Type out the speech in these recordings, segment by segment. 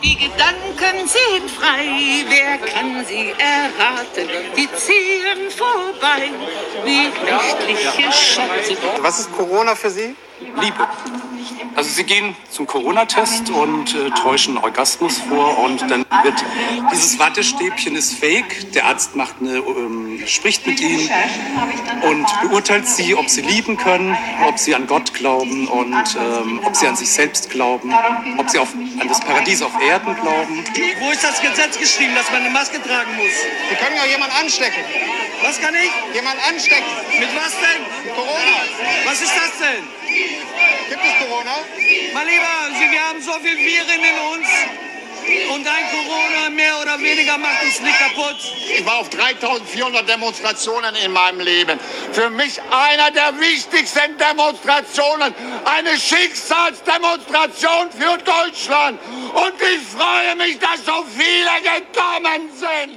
Die Gedanken sind frei, wer kann sie erraten? Die ziehen vorbei wie nächtliche Schatten. Was ist Corona für Sie? Liebe. Also Sie gehen zum Corona-Test und täuschen Orgasmus vor und dann wird dieses Wattestäbchen ist fake. Der Arzt macht spricht mit Ihnen und beurteilt Sie, ob Sie lieben können, ob Sie an Gott glauben und ob Sie an sich selbst glauben, ob Sie an das Paradies auf Erden glauben. Wo ist das Gesetz geschrieben, dass man eine Maske tragen muss? Sie können ja jemanden anstecken. Was kann ich? Jemanden anstecken. Mit was denn? Corona. Was ist das denn? Gibt es Corona? Mein Lieber, wir haben so viel Viren in uns und ein Corona mehr oder weniger macht uns nicht kaputt. Ich war auf 3400 Demonstrationen in meinem Leben. Für mich einer der wichtigsten Demonstrationen, eine Schicksalsdemonstration für Deutschland. Und ich freue mich, dass so viele gekommen sind.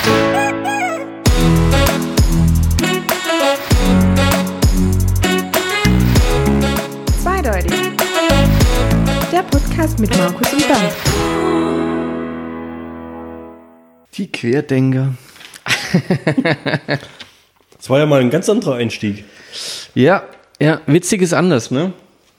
Zweideutig. Der Podcast mit Markus und Bernd. Die Querdenker. Das war ja mal ein ganz anderer Einstieg. Ja, witzig ist anders, ne?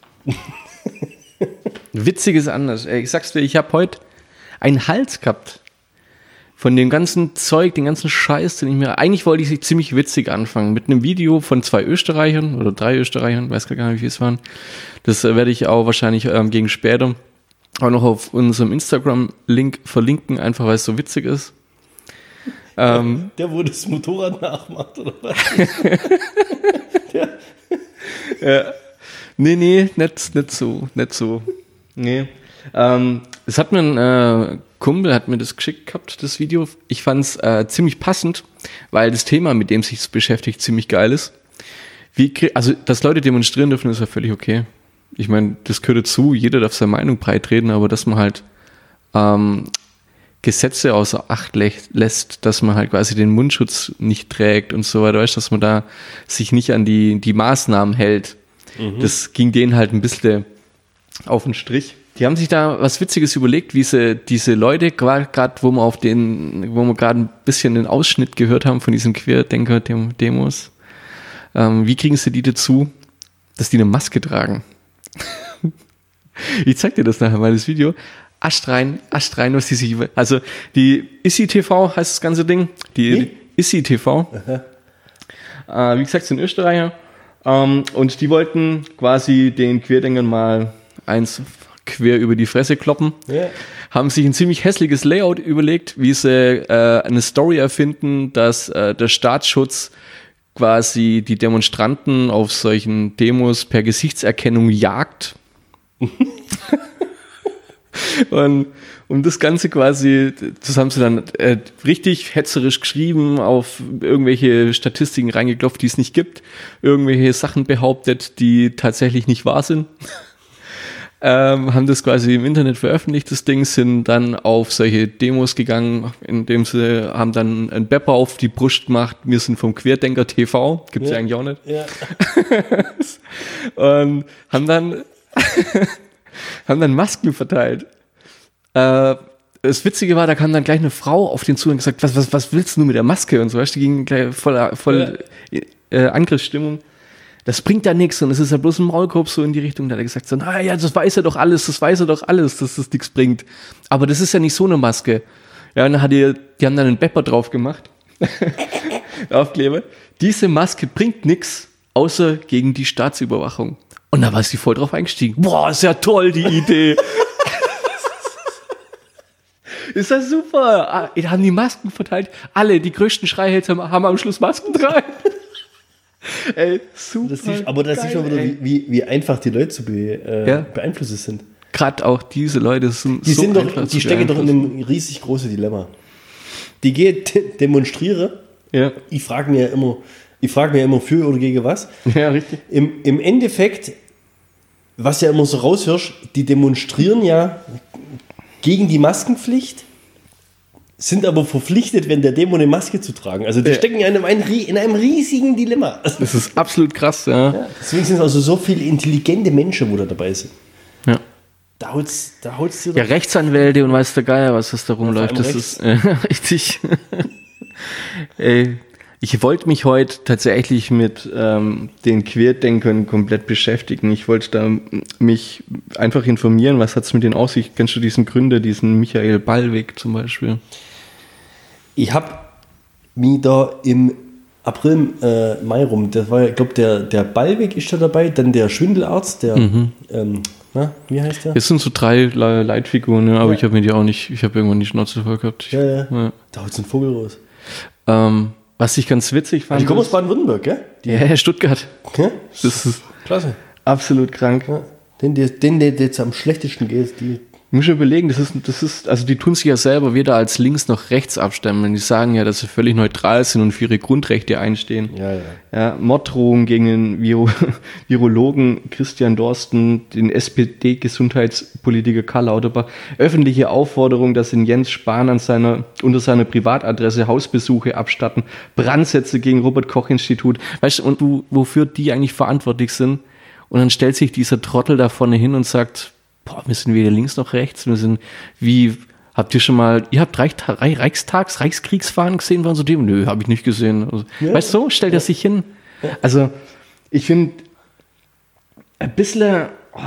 Witzig ist anders. Ich sag's dir, ich habe heute einen Hals gehabt von dem ganzen Zeug, den ganzen Scheiß, den ich mir... Eigentlich wollte ich ziemlich witzig anfangen, mit einem Video von 2 Österreichern oder 3 Österreichern, weiß gar nicht, wie es waren. Das werde ich auch wahrscheinlich gegen später auch noch auf unserem Instagram-Link verlinken, einfach weil es so witzig ist. Der, wo das Motorrad nachmacht, oder was? Nee, nicht so. Nee. Es hat mir ein Kumpel hat mir das geschickt gehabt, das Video. Ich fand's ziemlich passend, weil das Thema, mit dem sich es beschäftigt, ziemlich geil ist. Also, dass Leute demonstrieren dürfen, ist ja völlig okay. Ich meine, das gehört dazu, jeder darf seine Meinung breitreden, aber dass man halt Gesetze außer Acht lässt, dass man halt quasi den Mundschutz nicht trägt und so weiter, weißt, dass man da sich nicht an die Maßnahmen hält. Das ging denen halt ein bisschen auf den Strich. Die haben sich da was Witziges überlegt, wie sie diese Leute, gerade wo wir gerade ein bisschen den Ausschnitt gehört haben von diesen Querdenker-Demos, wie kriegen sie die dazu, dass die eine Maske tragen? Ich zeig dir das nachher mal, das Video. Ascht rein, was die sich... Also die ISI-TV heißt das ganze Ding. Die ISI-TV. Wie gesagt, sind Österreicher. Und die wollten quasi den Querdenkern mal eins quer über die Fresse kloppen. Ja. Haben sich ein ziemlich hässliches Layout überlegt, wie sie eine Story erfinden, dass der Staatsschutz quasi die Demonstranten auf solchen Demos per Gesichtserkennung jagt. Und um das Ganze quasi, das haben sie dann richtig hetzerisch geschrieben, auf irgendwelche Statistiken reingeklopft, die es nicht gibt, irgendwelche Sachen behauptet, die tatsächlich nicht wahr sind. Haben das quasi im Internet veröffentlicht, das Ding, sind dann auf solche Demos gegangen, indem sie haben dann einen Bepper auf die Brust gemacht, wir sind vom Querdenker TV, gibt's ja eigentlich auch nicht. Ja. Und haben dann Masken verteilt. Das Witzige war, da kam dann gleich eine Frau auf den zu und gesagt, was willst du mit der Maske und so, weißt du, die ging gleich voll Angriffsstimmung. Das bringt ja nichts und es ist ja bloß ein Maulkorb so in die Richtung. Da hat er gesagt, so, ja, das weiß er doch alles, dass das nichts bringt. Aber das ist ja nicht so eine Maske. Ja, und dann die haben dann einen Bepper drauf gemacht. Aufkleber. Diese Maske bringt nichts, außer gegen die Staatsüberwachung. Und da war sie voll drauf eingestiegen. Boah, ist ja toll, die Idee. Ist das super. Die haben die Masken verteilt. Alle, die größten Schreihälse haben am Schluss Masken tragen. Ey, super. Aber das sieht man wieder, wie einfach die Leute zu beeinflussen sind. Gerade auch diese Leute sind so einfach. Die stecken doch in einem riesig großen Dilemma. Die gehen demonstrieren. Ja. Ich frage mir immer für oder gegen was. Ja, richtig. Im Endeffekt, was ja immer so raushörst, die demonstrieren ja gegen die Maskenpflicht, sind aber verpflichtet, wenn der Demo eine Maske zu tragen. Also die stecken ja in einem riesigen Dilemma. Das ist absolut krass, ja. Deswegen sind es also so viele intelligente Menschen, wo da dabei sind. Ja. Da haut's dir Ja, Rechtsanwälte und weiß der Geier, was das da rumläuft. vor allem Das ist richtig. Ey, ich wollte mich heute tatsächlich mit den Querdenkern komplett beschäftigen. Ich wollte da mich einfach informieren, was hat es mit denen auf sich? Kennst du diesen Gründer, diesen Michael Ballweg zum Beispiel? Ich habe mich da im April, Mai rum, das war ja, ich glaube, der Ballweg ist da dabei, dann der Schwindelarzt, der, wie heißt der? Es sind so 3 Leitfiguren, ja, aber Ja. ich habe mir die auch nicht, ich habe irgendwann die Schnauze voll gehabt. Ja. Ja. Da haut so ein Vogel raus. Was ich ganz witzig fand. Die kommen aus Baden-Württemberg, gell? Ja, Stuttgart. Ja? Das ist Klasse. absolut krank. Ja. Den der jetzt am schlechtesten geht, die. Ich muss schon überlegen, das ist, also die tun sich ja selber weder als links noch rechts abstimmen. Die sagen ja, dass sie völlig neutral sind und für ihre Grundrechte einstehen. Ja, Morddrohungen gegen den Virologen Christian Dorsten, den SPD-Gesundheitspolitiker Karl Lauterbach, öffentliche Aufforderung, dass in Jens Spahn unter seiner Privatadresse Hausbesuche abstatten, Brandsätze gegen Robert-Koch-Institut. Weißt du, und wofür die eigentlich verantwortlich sind? Und dann stellt sich dieser Trottel da vorne hin und sagt, boah, wir sind weder links noch rechts, wir sind habt ihr schon mal, ihr habt Reichskriegsfahnen gesehen, waren so dem? Nö, habe ich nicht gesehen. Also, Ja. Weißt du, so stellt er sich hin. Also, ich finde, ein bisschen,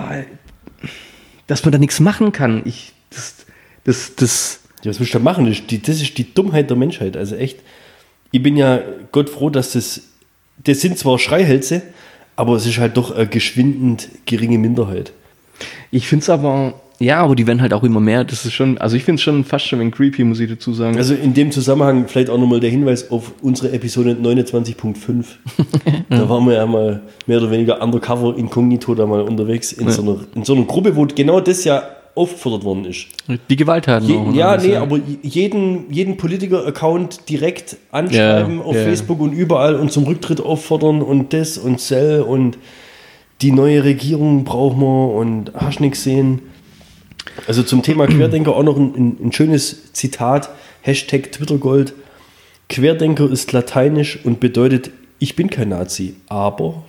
dass man da nichts machen kann. Ja, was willst du da machen? Das ist die Dummheit der Menschheit. Also echt, ich bin ja Gott froh, dass das sind zwar Schreihälse, aber es ist halt doch eine geschwindend geringe Minderheit. Ich finde es aber die werden halt auch immer mehr. Das ist schon, also ich finde es schon fast schon ein creepy, muss ich dazu sagen. Also in dem Zusammenhang vielleicht auch nochmal der Hinweis auf unsere Episode 29.5. Da waren wir ja mal mehr oder weniger undercover inkognito da mal unterwegs in so einer Gruppe, wo genau das ja aufgefordert worden ist. Die Gewalttaten auch. Aber jeden Politiker-Account direkt anschreiben auf Facebook und überall und zum Rücktritt auffordern und das und Cell und die neue Regierung brauchen wir und hast nichts sehen. Also zum Thema Querdenker auch noch ein schönes Zitat, #Twittergold. Querdenker ist lateinisch und bedeutet, ich bin kein Nazi, aber...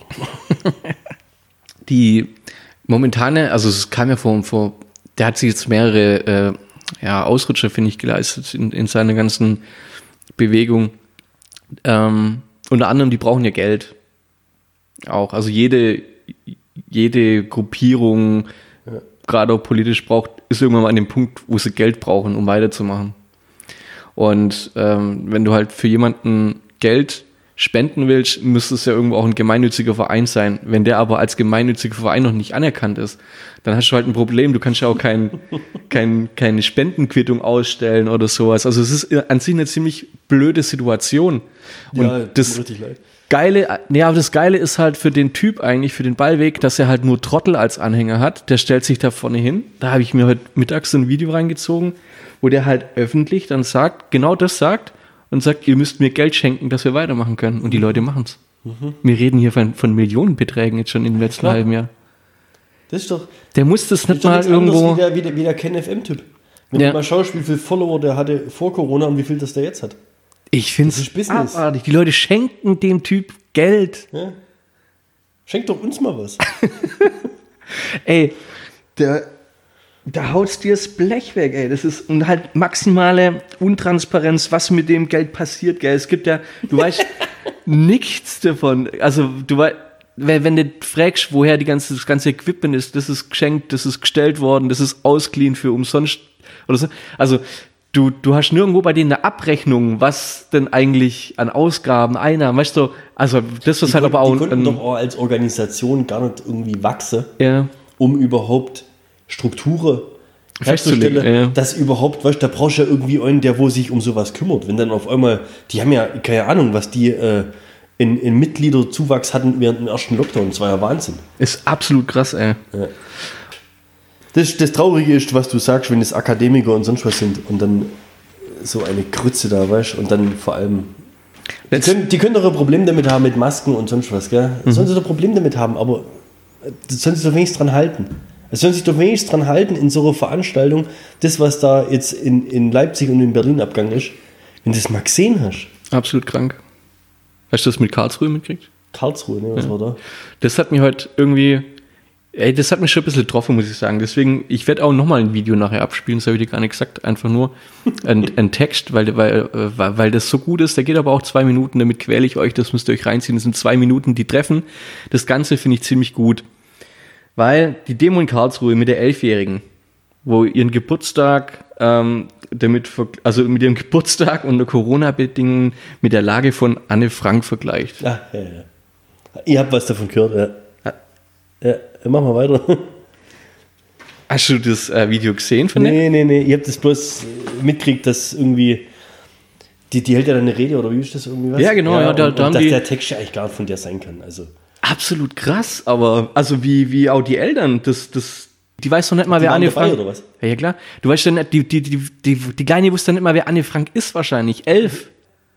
Die momentane, also es kam ja vor der hat sich jetzt mehrere Ausrutscher, finde ich, geleistet in seiner ganzen Bewegung. Unter anderem, die brauchen ja Geld. Auch, also jede Gruppierung, gerade auch politisch ist irgendwann mal an dem Punkt, wo sie Geld brauchen, um weiterzumachen. Und wenn du halt für jemanden Geld spenden willst, müsste es ja irgendwo auch ein gemeinnütziger Verein sein. Wenn der aber als gemeinnütziger Verein noch nicht anerkannt ist, dann hast du halt ein Problem. Du kannst ja auch keine Spendenquittung ausstellen oder sowas. Also es ist an sich eine ziemlich blöde Situation. Und Ja, das richtig leid. aber das Geile ist halt für den Typ eigentlich, für den Ballweg, dass er halt nur Trottel als Anhänger hat. Der stellt sich da vorne hin. Da habe ich mir heute mittags so ein Video reingezogen, wo der halt öffentlich dann genau das sagt und sagt, ihr müsst mir Geld schenken, dass wir weitermachen können. Und die Leute machen es. Wir reden hier von Millionenbeträgen jetzt schon im letzten halben Jahr. Das ist doch... Der muss das nicht Das mal ist doch nichts irgendwo... anderes wie der Ken FM-Typ. Wenn du mal schaust, wie viele Follower der hatte vor Corona und wie viel das der jetzt hat. Ich finde Das ist es Business. abartig. Die Leute schenken dem Typ Geld. Ja. Schenk doch uns mal was. Ey, da haut's dir das Blech weg, ey. Das ist und halt maximale Untransparenz, was mit dem Geld passiert, gell. Es gibt ja, du weißt nichts davon. Also, du weißt, wenn du fragst, woher das ganze Equipment ist, das ist geschenkt, das ist gestellt worden, das ist ausgeliehen für umsonst oder so. Also, du hast nirgendwo bei denen eine Abrechnung, was denn eigentlich an Ausgaben, Einnahmen, weißt du, also das ist halt aber auch... Die konnten doch auch als Organisation gar nicht irgendwie wachsen, Ja. um überhaupt Strukturen Festzulegen, herzustellen, ja. dass überhaupt, weißt du, da brauchst du ja irgendwie einen, der wo sich um sowas kümmert. Wenn dann auf einmal, die haben ja keine Ahnung, was die in Mitgliederzuwachs hatten während dem ersten Lockdown, das war ja Wahnsinn. Ist absolut krass, ey. Das Traurige ist, was du sagst, wenn es Akademiker und sonst was sind und dann so eine Krütze da, weißt du, und dann vor allem. Die können doch ein Problem damit haben mit Masken und sonst was, gell? Sollen sie doch ein Problem damit haben, aber sollen sie doch wenigstens dran halten. Es sollen sich doch wenigstens dran halten in so einer Veranstaltung, das, was da jetzt in Leipzig und in Berlin abgegangen ist, wenn du das mal gesehen hast. Absolut krank. Hast du das mit Karlsruhe mitgekriegt? Karlsruhe, ne? Was war da? Das hat mich heute irgendwie Ey, das hat mich schon ein bisschen getroffen, muss ich sagen. Deswegen, ich werde auch nochmal ein Video nachher abspielen, das habe ich dir gar nicht gesagt. Einfach nur ein Text, weil das so gut ist. Der geht aber auch 2 Minuten, damit quäle ich euch, das müsst ihr euch reinziehen. Das sind 2 Minuten, die treffen. Das Ganze finde ich ziemlich gut. Weil die Demo in Karlsruhe mit der 11-Jährigen, wo ihren Geburtstag, mit ihrem Geburtstag unter Corona-Bedingungen mit der Lage von Anne Frank vergleicht. Ja. Ihr habt was davon gehört, ja. Machen wir weiter. Hast du das Video gesehen von der? Nee. Ich habe das bloß mitgekriegt, dass irgendwie die hält ja dann eine Rede oder wie ist das irgendwie was? Ja, genau. Ja, da haben dass die der Text ja eigentlich gar nicht von der sein kann. Also. Absolut krass, aber also wie auch die Eltern, die weiß doch nicht mal, wer Anne Frank ist. Oder was? Ja, klar. Du weißt ja nicht, die Kleine wusste nicht mal, wer Anne Frank ist wahrscheinlich. 11.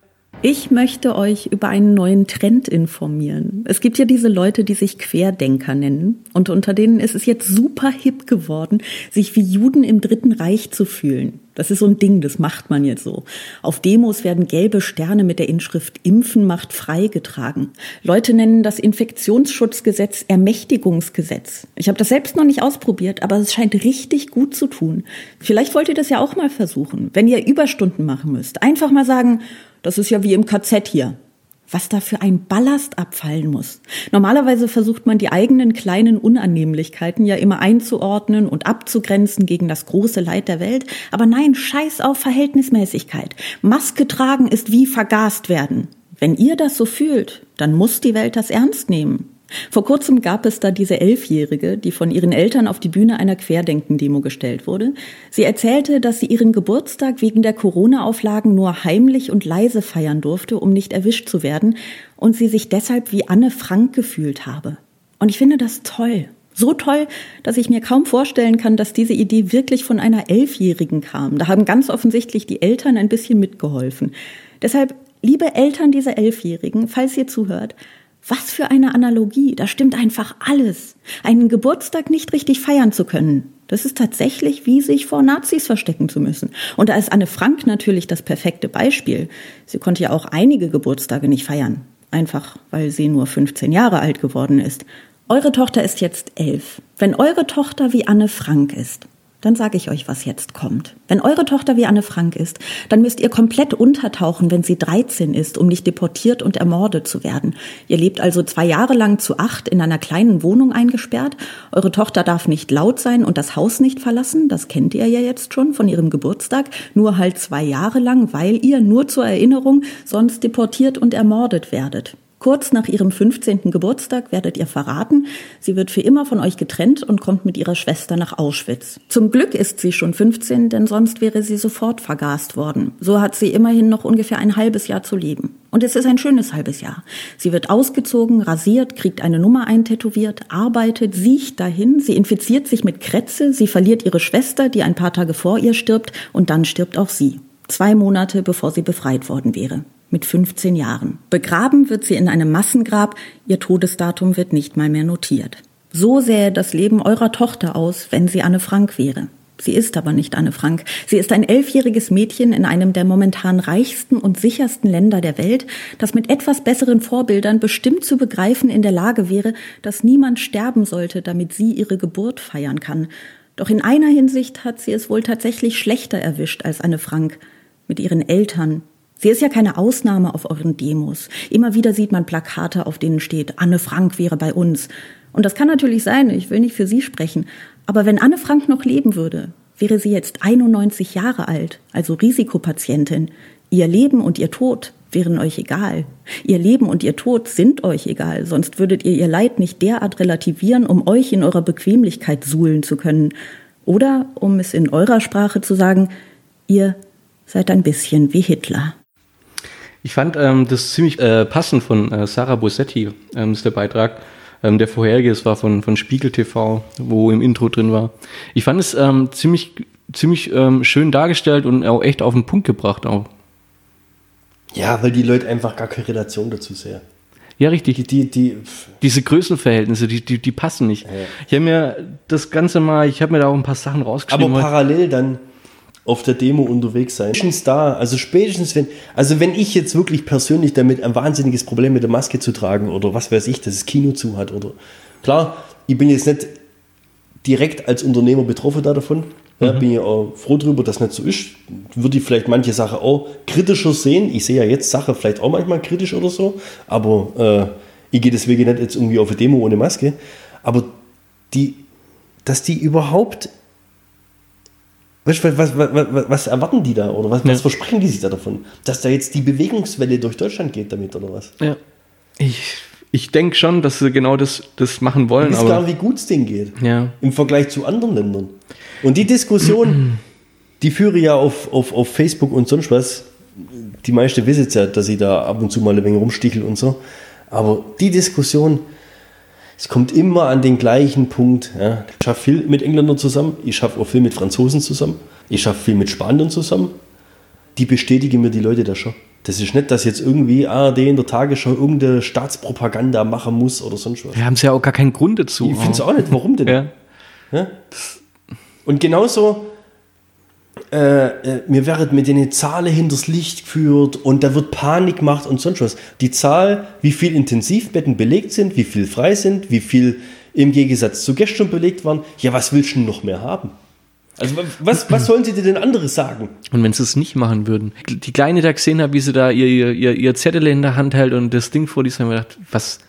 Ich möchte euch über einen neuen Trend informieren. Es gibt ja diese Leute, die sich Querdenker nennen. Und unter denen ist es jetzt super hip geworden, sich wie Juden im Dritten Reich zu fühlen. Das ist so ein Ding, das macht man jetzt so. Auf Demos werden gelbe Sterne mit der Inschrift Impfen macht frei getragen. Leute nennen das Infektionsschutzgesetz Ermächtigungsgesetz. Ich habe das selbst noch nicht ausprobiert, aber es scheint richtig gut zu tun. Vielleicht wollt ihr das ja auch mal versuchen. Wenn ihr Überstunden machen müsst, einfach mal sagen, das ist ja wie im KZ hier. Was da für ein Ballast abfallen muss. Normalerweise versucht man die eigenen kleinen Unannehmlichkeiten ja immer einzuordnen und abzugrenzen gegen das große Leid der Welt. Aber nein, scheiß auf Verhältnismäßigkeit. Maske tragen ist wie vergast werden. Wenn ihr das so fühlt, dann muss die Welt das ernst nehmen. Vor kurzem gab es da diese 11-Jährige, die von ihren Eltern auf die Bühne einer Querdenken-Demo gestellt wurde. Sie erzählte, dass sie ihren Geburtstag wegen der Corona-Auflagen nur heimlich und leise feiern durfte, um nicht erwischt zu werden, und sie sich deshalb wie Anne Frank gefühlt habe. Und ich finde das toll. So toll, dass ich mir kaum vorstellen kann, dass diese Idee wirklich von einer 11-Jährigen kam. Da haben ganz offensichtlich die Eltern ein bisschen mitgeholfen. Deshalb, liebe Eltern dieser 11-Jährigen, falls ihr zuhört, was für eine Analogie, da stimmt einfach alles. Einen Geburtstag nicht richtig feiern zu können, das ist tatsächlich wie sich vor Nazis verstecken zu müssen. Und da ist Anne Frank natürlich das perfekte Beispiel. Sie konnte ja auch einige Geburtstage nicht feiern, einfach weil sie nur 15 Jahre alt geworden ist. Eure Tochter ist jetzt 11. Wenn eure Tochter wie Anne Frank ist, dann sage ich euch, was jetzt kommt. Wenn eure Tochter wie Anne Frank ist, dann müsst ihr komplett untertauchen, wenn sie 13 ist, um nicht deportiert und ermordet zu werden. Ihr lebt also 2 Jahre lang zu 8 in einer kleinen Wohnung eingesperrt. Eure Tochter darf nicht laut sein und das Haus nicht verlassen. Das kennt ihr ja jetzt schon von ihrem Geburtstag. Nur halt 2 Jahre lang, weil ihr, nur zur Erinnerung, sonst deportiert und ermordet werdet. Kurz nach ihrem 15. Geburtstag werdet ihr verraten, sie wird für immer von euch getrennt und kommt mit ihrer Schwester nach Auschwitz. Zum Glück ist sie schon 15, denn sonst wäre sie sofort vergast worden. So hat sie immerhin noch ungefähr ein halbes Jahr zu leben. Und es ist ein schönes halbes Jahr. Sie wird ausgezogen, rasiert, kriegt eine Nummer eintätowiert, arbeitet, siecht dahin, sie infiziert sich mit Krätze, sie verliert ihre Schwester, die ein paar Tage vor ihr stirbt, und dann stirbt auch sie. 2 Monate, bevor sie befreit worden wäre. Mit 15 Jahren. Begraben wird sie in einem Massengrab, ihr Todesdatum wird nicht mal mehr notiert. So sähe das Leben eurer Tochter aus, wenn sie Anne Frank wäre. Sie ist aber nicht Anne Frank. Sie ist ein 11-jähriges Mädchen in einem der momentan reichsten und sichersten Länder der Welt, das mit etwas besseren Vorbildern bestimmt zu begreifen in der Lage wäre, dass niemand sterben sollte, damit sie ihre Geburt feiern kann. Doch in einer Hinsicht hat sie es wohl tatsächlich schlechter erwischt als Anne Frank. Mit ihren Eltern. Sie ist ja keine Ausnahme auf euren Demos. Immer wieder sieht man Plakate, auf denen steht, Anne Frank wäre bei uns. Und das kann natürlich sein, ich will nicht für sie sprechen. Aber wenn Anne Frank noch leben würde, wäre sie jetzt 91 Jahre alt, also Risikopatientin. Ihr Leben und ihr Tod wären euch egal. Ihr Leben und ihr Tod sind euch egal, sonst würdet ihr Leid nicht derart relativieren, um euch in eurer Bequemlichkeit suhlen zu können. Oder, um es in eurer Sprache zu sagen, ihr seid ein bisschen wie Hitler. Ich fand das ziemlich passend von Sarah Bossetti, ist der Beitrag. Der vorherige, es war von Spiegel TV, wo im Intro drin war. Ich fand es ziemlich schön dargestellt und auch echt auf den Punkt gebracht auch. Ja, weil die Leute einfach gar keine Relation dazu sehen. Ja, richtig. Diese Größenverhältnisse, die passen nicht. Ja. Ich habe mir das Ganze mal, ich habe mir da auch ein paar Sachen rausgeschrieben. Aber parallel dann auf der Demo unterwegs sein. Spätestens wenn ich jetzt wirklich persönlich damit ein wahnsinniges Problem mit der Maske zu tragen oder was weiß ich, dass das Kino zu hat oder klar, ich bin jetzt nicht direkt als Unternehmer betroffen davon. Ja, bin ich auch froh drüber, dass nicht so ist. Würde ich vielleicht manche Sachen auch kritischer sehen. Ich sehe ja jetzt Sachen vielleicht auch manchmal kritisch oder so, aber ich gehe deswegen nicht jetzt irgendwie auf eine Demo ohne Maske. Aber dass die überhaupt, was erwarten die da oder was versprechen die sich da davon? Dass da jetzt die Bewegungswelle durch Deutschland geht damit oder was? Ja, ich denke schon, dass sie genau das machen wollen. Ich weiß gar nicht, wie gut es denen geht. Ja. Im Vergleich zu anderen Ländern. Und die Diskussion, die führe ich ja auf Facebook und sonst was. Die meisten wissen es ja, dass ich da ab und zu mal ein wenig rumstichel und so. Aber die Diskussion, es kommt immer an den gleichen Punkt. Ja. Ich schaffe viel mit Engländern zusammen. Ich schaffe auch viel mit Franzosen zusammen. Ich schaffe viel mit Spaniern zusammen. Die bestätigen mir die Leute da schon. Das ist nicht, dass jetzt irgendwie ARD in der Tagesschau irgendeine Staatspropaganda machen muss oder sonst was. Wir haben es ja auch gar keinen Grund dazu. Ich finde es auch nicht. Warum denn? Ja? Und genauso, mir werden mit den Zahlen hinters Licht geführt und da wird Panik gemacht und sonst was. Die Zahl, wie viel Intensivbetten belegt sind, wie viel frei sind, wie viel im Gegensatz zu gestern belegt waren. Ja, was willst du noch mehr haben? Also was sollen sie dir denn anderes sagen? Und wenn sie es nicht machen würden. Die Kleine da gesehen hat, wie sie da ihr Zettel in der Hand hält und das Ding vor die, haben wir gedacht,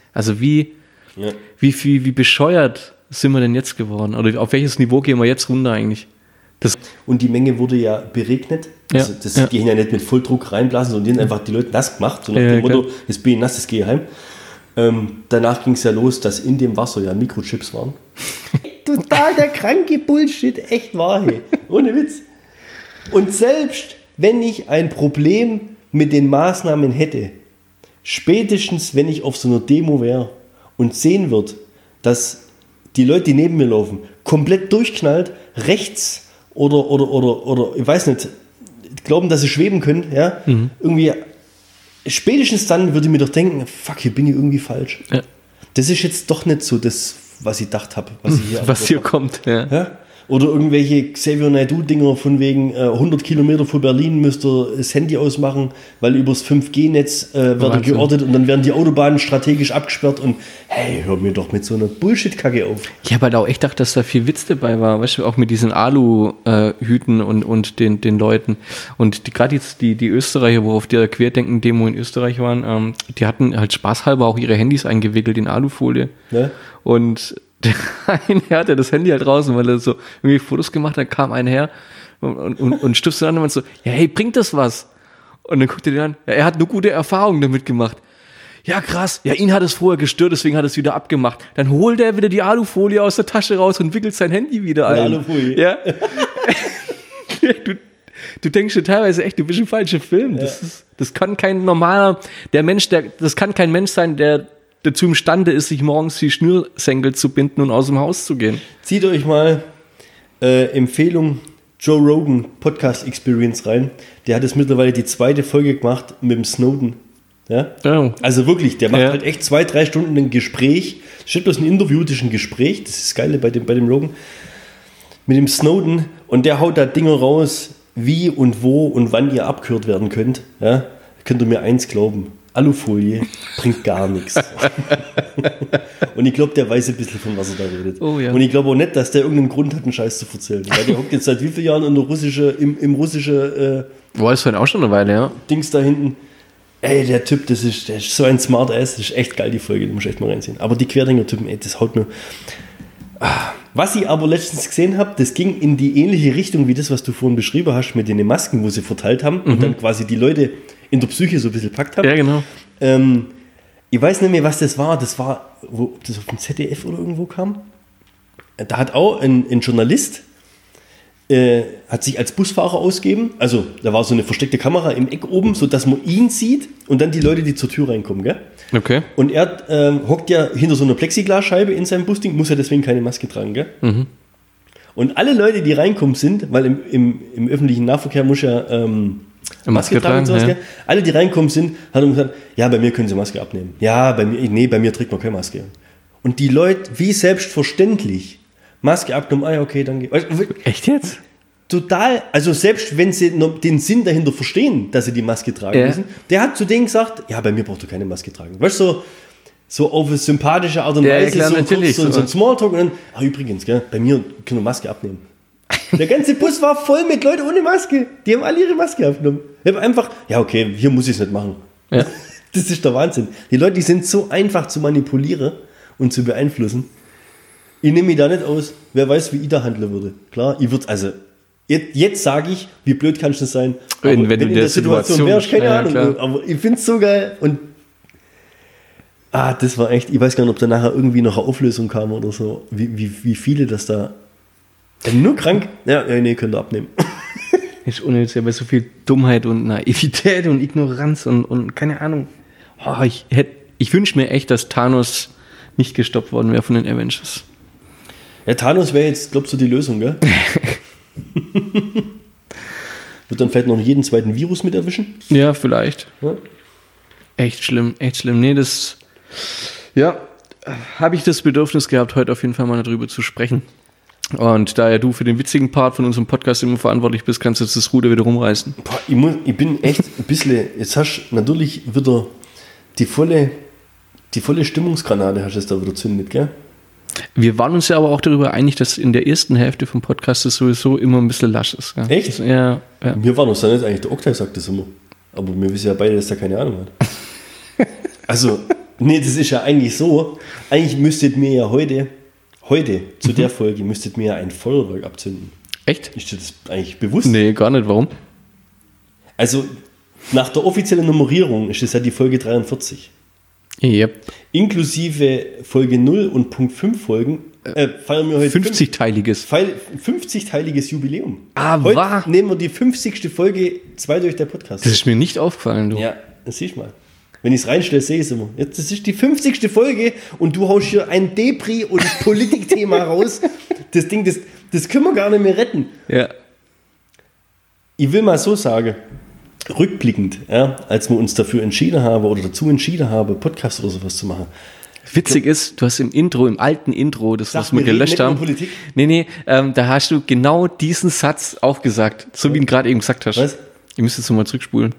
wie bescheuert sind wir denn jetzt geworden? Oder auf welches Niveau gehen wir jetzt runter eigentlich? Und die Menge wurde ja beregnet. Ja. Also die haben ja nicht mit Volldruck reinblasen, sondern die haben einfach die Leute nass gemacht. So nach dem Motto, jetzt bin ich nass, jetzt gehe ich heim. Danach ging es ja los, dass in dem Wasser ja Mikrochips waren. Total der kranke Bullshit, echt wahr, hey. Ohne Witz. Und selbst wenn ich ein Problem mit den Maßnahmen hätte, spätestens wenn ich auf so einer Demo wäre und sehen würde, dass die Leute, die neben mir laufen, komplett durchknallt, rechts oder ich weiß nicht, glauben, dass sie schweben können, ja, irgendwie, spätestens dann würde ich mir doch denken, fuck, hier bin ich irgendwie falsch. Ja. Das ist jetzt doch nicht so das, was ich gedacht habe, was hier kommt. Ja. Oder irgendwelche Xavier Naidoo-Dinger von wegen 100 Kilometer vor Berlin müsst ihr das Handy ausmachen, weil übers 5G-Netz wird geortet und dann werden die Autobahnen strategisch abgesperrt und hey, hör mir doch mit so einer Bullshit-Kacke auf. Ich habe halt auch echt gedacht, dass da viel Witz dabei war, weißt du, auch mit diesen Alu-Hüten und den Leuten. Und gerade jetzt die Österreicher, wo auf der Querdenken-Demo in Österreich waren, die hatten halt spaßhalber auch ihre Handys eingewickelt in Alufolie. Ja? Und der eine hatte das Handy halt draußen, weil er so irgendwie Fotos gemacht hat, kam einer her und stiftet an und so, ja, hey, bringt das was? Und dann guckt er den an, ja, er hat nur gute Erfahrungen damit gemacht. Ja, krass, ja, ihn hat es vorher gestört, deswegen hat er es wieder abgemacht. Dann holt er wieder die Alufolie aus der Tasche raus und wickelt sein Handy wieder ein. Alufolie. Ja. Du denkst dir teilweise echt, du bist im falschen Film. Ja. Das kann kein normaler, das kann kein Mensch sein, der dazu imstande ist, sich morgens die Schnürsenkel zu binden und aus dem Haus zu gehen. Zieht euch mal Empfehlung Joe Rogan Podcast Experience rein. Der hat jetzt mittlerweile die 2. Folge gemacht mit dem Snowden. Ja? Oh. Also wirklich, der macht halt echt 2-3 Stunden ein Gespräch. Steht bloß ein Interview, das ist ein Gespräch. Das ist das Geile bei dem Rogan. Mit dem Snowden. Und der haut da Dinge raus, wie und wo und wann ihr abgehört werden könnt. Ja? Könnt ihr mir eins glauben. Alufolie bringt gar nichts. Und ich glaube, der weiß ein bisschen, von was er da redet. Oh, ja. Und ich glaube auch nicht, dass der irgendeinen Grund hat, einen Scheiß zu erzählen. Weil der hockt jetzt seit wie vielen Jahren in der im russischen war das vorhin auch schon eine Weile, ja. Dings da hinten. Ey, der Typ, der ist so ein Smart-Ass. Das ist echt geil, die Folge. Die muss ich echt mal reinziehen. Aber die Querdenker-Typen, ey, das haut mir... Was ich aber letztens gesehen habe, das ging in die ähnliche Richtung wie das, was du vorhin beschrieben hast, mit den Masken, wo sie verteilt haben und dann quasi die Leute in der Psyche so ein bisschen packt haben. Ja, genau. Ich weiß nicht mehr, was das war. Das war, wo das auf dem ZDF oder irgendwo kam. Da hat auch ein Journalist, hat sich als Busfahrer ausgegeben. Also da war so eine versteckte Kamera im Eck oben, sodass man ihn sieht und dann die Leute, die zur Tür reinkommen. Gell? Okay. Und er hockt ja hinter so einer Plexiglasscheibe in seinem Busding, muss ja deswegen keine Maske tragen. Gell? Mhm. Und alle Leute, die reinkommen sind, weil im öffentlichen Nahverkehr muss ja Maske tragen und sowas, ja. Alle, die reinkommen sind, hat er gesagt, ja, bei mir können sie Maske abnehmen. Ja, bei mir trägt man keine Maske. Und die Leute, wie selbstverständlich, Maske abgenommen, okay, dann geht. Echt jetzt? Total, also selbst wenn sie den Sinn dahinter verstehen, dass sie die Maske tragen müssen, der hat zu denen gesagt, ja, bei mir brauchst du keine Maske tragen. Weißt du, so, so auf eine sympathische Art und Ja, Weise, klar, so natürlich, kurz so ein so. Smalltalk und dann, übrigens, gell, bei mir können wir Maske abnehmen. Der ganze Bus war voll mit Leuten ohne Maske. Die haben alle ihre Maske abgenommen. Ich habe einfach, ja okay, hier muss ich es nicht machen. Ja. Das ist der Wahnsinn. Die Leute, die sind so einfach zu manipulieren und zu beeinflussen. Ich nehme mich da nicht aus. Wer weiß, wie ich da handeln würde. Klar, ich würde, also, jetzt sage ich, wie blöd kannst du sein. Wenn du in in der der Situation wärst, keine ja, Ahnung. klar. Aber ich finde es so geil. Und das war echt, ich weiß gar nicht, ob da nachher irgendwie noch eine Auflösung kam oder so. Wie viele das da. Nur krank? Ja, nee, könnt ihr abnehmen. Ist unnötig, aber so viel Dummheit und Naivität und Ignoranz und keine Ahnung. Oh, ich wünsche mir echt, dass Thanos nicht gestoppt worden wäre von den Avengers. Ja, Thanos wäre jetzt, glaubst du, die Lösung, gell? Wird dann vielleicht noch jeden zweiten Virus mit erwischen? Ja, vielleicht. Ja. Echt schlimm, echt schlimm. Nee, habe ich das Bedürfnis gehabt, heute auf jeden Fall mal darüber zu sprechen. Und da ja du für den witzigen Part von unserem Podcast immer verantwortlich bist, kannst du jetzt das Ruder wieder rumreißen. Boah, ich bin echt ein bisschen, jetzt hast du natürlich wieder die volle Stimmungsgranate hast du jetzt da wieder zündet, gell? Wir waren uns ja aber auch darüber einig, dass in der ersten Hälfte vom Podcast es sowieso immer ein bisschen lasch ist. Ja. Echt? Ja. Wir waren uns da nicht eigentlich, der Oktay sagt das immer. Aber wir wissen ja beide, dass er keine Ahnung hat. Also, nee, das ist ja eigentlich so. Eigentlich müsstet mir ja heute zu der Folge, müsstet mir ja ein Feuerwerk abzünden. Echt? Ist dir das eigentlich bewusst? Nee, gar nicht. Warum? Also, nach der offiziellen Nummerierung ist es ja die Folge 43. Yep. Inklusive Folge 0 und Punkt 5 Folgen feiern wir heute 50-teiliges. 50-teiliges Jubiläum. Ah, heute wahr? nehmen wir die 50. Folge 2 durch der Podcast. Das ist mir nicht aufgefallen, du. Ja, das siehst du mal. Wenn ich es reinstelle, sehe ich es immer. Jetzt, das ist die 50. Folge und du haust hier ein Depri- und Politikthema raus. Das Ding, das können wir gar nicht mehr retten. Ja. Ich will mal so sagen, rückblickend, ja, als wir uns dafür entschieden haben oder dazu entschieden haben, Podcast oder sowas zu machen. Witzig ist, du hast im alten Intro, das, Sag, was wir wir reden gelöscht nicht über haben. Politik? Nee, da hast du genau diesen Satz auch gesagt, so wie du ihn gerade eben gesagt hast. Was? Ihr müsst jetzt nochmal zurückspulen.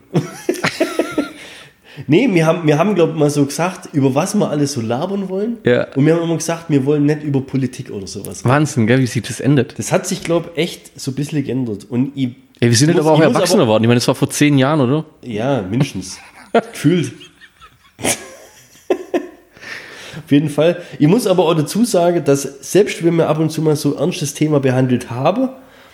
Nee, wir haben glaube ich, mal so gesagt, über was wir alles so labern wollen. Ja. Und wir haben immer gesagt, wir wollen nicht über Politik oder sowas. Wahnsinn, gell, wie sich das ändert. Das hat sich, glaube ich, echt so ein bisschen geändert. Und Ja, wir sind jetzt aber auch Erwachsener geworden. Ich meine, das war vor 10 Jahren, oder? Ja, mindestens. Gefühlt. Auf jeden Fall. Ich muss aber auch dazu sagen, dass selbst wenn wir ab und zu mal so ein ernstes Thema behandelt haben,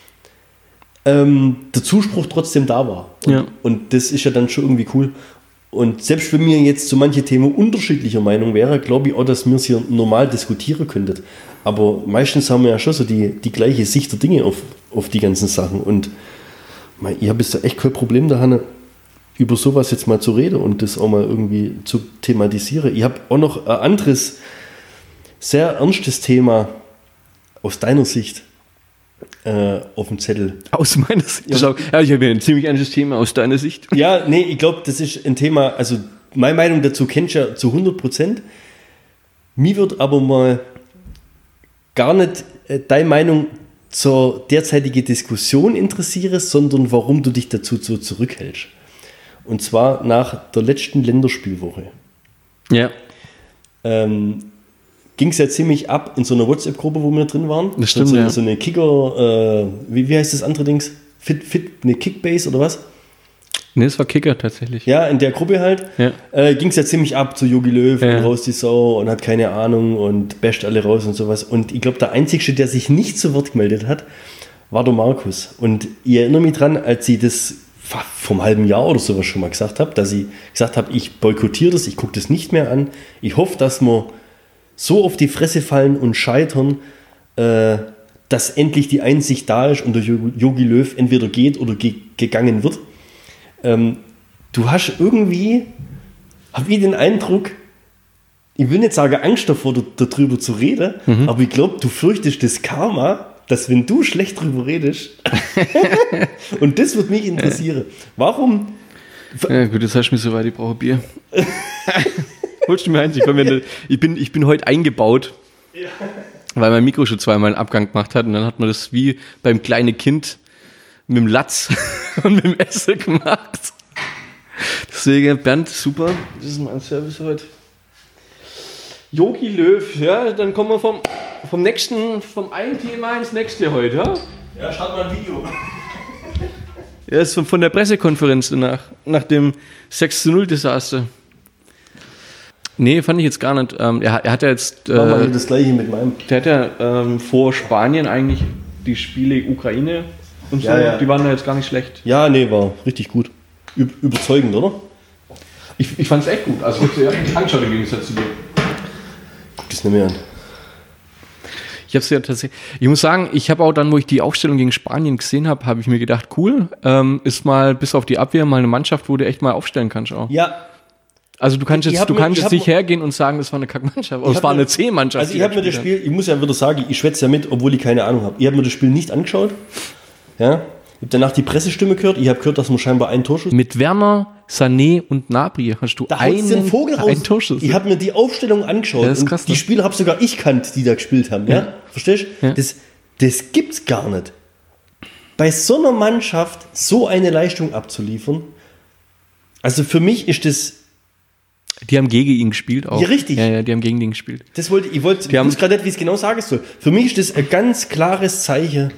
der Zuspruch trotzdem da war. Und das ist ja dann schon irgendwie cool. Und selbst wenn wir jetzt zu manchen Themen unterschiedlicher Meinung wären, glaube ich auch, dass wir es hier normal diskutieren könnten. Aber meistens haben wir ja schon so die gleiche Sicht der Dinge auf die ganzen Sachen. Und ich habe jetzt da echt kein Problem daran, über sowas jetzt mal zu reden und das auch mal irgendwie zu thematisieren. Ich habe auch noch ein anderes, sehr ernstes Thema aus deiner Sicht auf dem Zettel. Aus meiner Sicht? Ja, ich habe ja ein ziemlich ernstes Thema aus deiner Sicht. Ja, nee, ich glaube, das ist ein Thema, also meine Meinung dazu kennst du ja zu 100%. Mir wird aber mal gar nicht deine Meinung zur derzeitigen Diskussion interessieren, sondern warum du dich dazu so zurückhältst. Und zwar nach der letzten Länderspielwoche. Ja. Ging es ja ziemlich ab in so einer WhatsApp-Gruppe, wo wir drin waren. Das stimmt, so, ja. So eine Kicker, wie heißt das andere Dings? Eine Kickbase oder was? Nee, es war Kicker tatsächlich. Ja, in der Gruppe halt. Ja. Ging es ja ziemlich ab zu Jogi Löw Ja. und raus die Sau und hat keine Ahnung und basht alle raus und sowas. Und ich glaube, der Einzige, der sich nicht zu Wort gemeldet hat, war der Markus. Und ich erinnere mich dran, als ich das vom halben Jahr oder sowas schon mal gesagt habe, dass ich gesagt habe, ich boykottiere das, ich gucke das nicht mehr an. Ich hoffe, dass wir so auf die Fresse fallen und scheitern, dass endlich die Einsicht da ist und der Jogi Löw entweder geht oder gegangen wird. Du hast irgendwie, habe ich den Eindruck, ich will nicht sagen Angst davor, darüber zu reden, aber ich glaube, du fürchtest das Karma, dass wenn du schlecht drüber redest, und das würde mich interessieren, warum... Ja gut, jetzt hast du mich soweit, ich brauche Bier. Holst du mir eins? Ich bin heute eingebaut, weil mein Mikro schon zweimal einen Abgang gemacht hat und dann hat man das wie beim kleinen Kind mit dem Latz und mit dem Essen gemacht. Deswegen, Bernd, super. Das ist mein Service heute. Jogi Löw, ja, dann kommen wir vom einen Thema ins nächste heute, ja? Ja, start mal ein Video. Ja, ist von der Pressekonferenz nach dem 6-0-Desaster. Nee, fand ich jetzt gar nicht. Er hat ja jetzt... Machen wir das gleiche mit meinem. Der hat ja vor Spanien eigentlich die Spiele Ukraine und so, Ja. die waren ja jetzt gar nicht schlecht. Ja, nee, war richtig gut. Überzeugend, oder? Ich fand es echt gut. Also ich habe es angeschaut im Gegensatz zu dir. Guck das nicht mehr an. Ich habe es ja tatsächlich. Ich muss sagen, ich habe auch dann, wo ich die Aufstellung gegen Spanien gesehen habe, habe ich mir gedacht, cool, ist mal bis auf die Abwehr mal eine Mannschaft, wo du echt mal aufstellen kannst auch. Ja. Also du kannst jetzt nicht hergehen und sagen, das war eine Kackmannschaft, oder es war eine C-Mannschaft. Also ich habe mir das Spiel, ich muss ja wieder sagen, ich schwätze ja mit, obwohl ich keine Ahnung habe. Ich habe mir das Spiel nicht angeschaut. Ja. Ich habe danach die Pressestimme gehört. Ich habe gehört, dass man scheinbar einen Torschuss... Mit Werner, Sané und Gnabry hast du einen Torschuss. Ich habe mir die Aufstellung angeschaut. Ja, das ist krass, und die ne? Spieler habe sogar ich kannt, die da gespielt haben. Ja? Verstehst du? Ja. Das gibt's gar nicht. Bei so einer Mannschaft so eine Leistung abzuliefern, also für mich ist das... Die haben gegen ihn gespielt auch. Ja, richtig. Ja, die haben gegen ihn gespielt. Ich wusste gerade nicht, wie ich es genau sagen soll. Für mich ist das ein ganz klares Zeichen,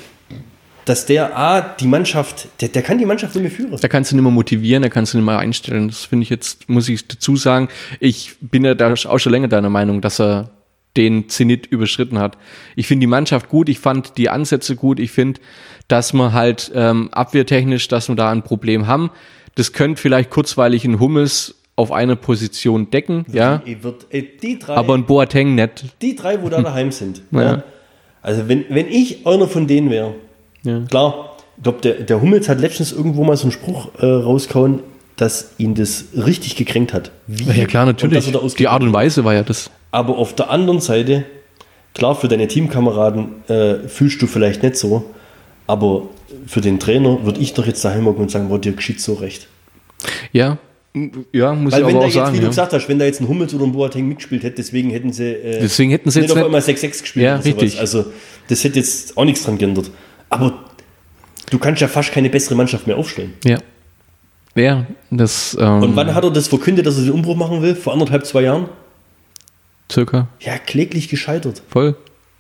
dass die Mannschaft, der kann die Mannschaft nicht mehr führen. Da kannst du nicht mehr motivieren, da kannst du nicht mehr einstellen. Das finde ich jetzt, muss ich dazu sagen, ich bin ja da auch schon länger deiner Meinung, dass er den Zenit überschritten hat. Ich finde die Mannschaft gut, ich fand die Ansätze gut, ich finde, dass wir halt abwehrtechnisch, dass wir da ein Problem haben. Das könnte vielleicht kurzweilig ein Hummels auf einer Position decken, ja. Die drei, aber ein Boateng nicht. Die drei, wo da daheim sind. Ja. Ja. Also wenn ich einer von denen wäre, Ja. klar, ich glaube, der Hummels hat letztens irgendwo mal so einen Spruch rausgehauen, dass ihn das richtig gekränkt hat. Ja klar, natürlich. Die Art und Weise war ja das. Aber auf der anderen Seite, klar, für deine Teamkameraden fühlst du vielleicht nicht so, aber für den Trainer würde ich doch jetzt daheim hocken und sagen, dir geschieht so recht. Ja, ja, muss Weil ich wenn aber da auch jetzt, sagen. wie du Ja. gesagt hast, wenn da jetzt ein Hummels oder ein Boateng mitgespielt hätte, deswegen hätten sie jetzt nicht auf nicht einmal 6-6 gespielt. Ja, oder sowas. richtig. Also das hätte jetzt auch nichts dran geändert. Aber du kannst ja fast keine bessere Mannschaft mehr aufstellen. Ja. Ja, das. Und wann hat er das verkündet, dass er den Umbruch machen will? Vor 1,5-2 Jahren? Circa. Ja, kläglich gescheitert. Voll.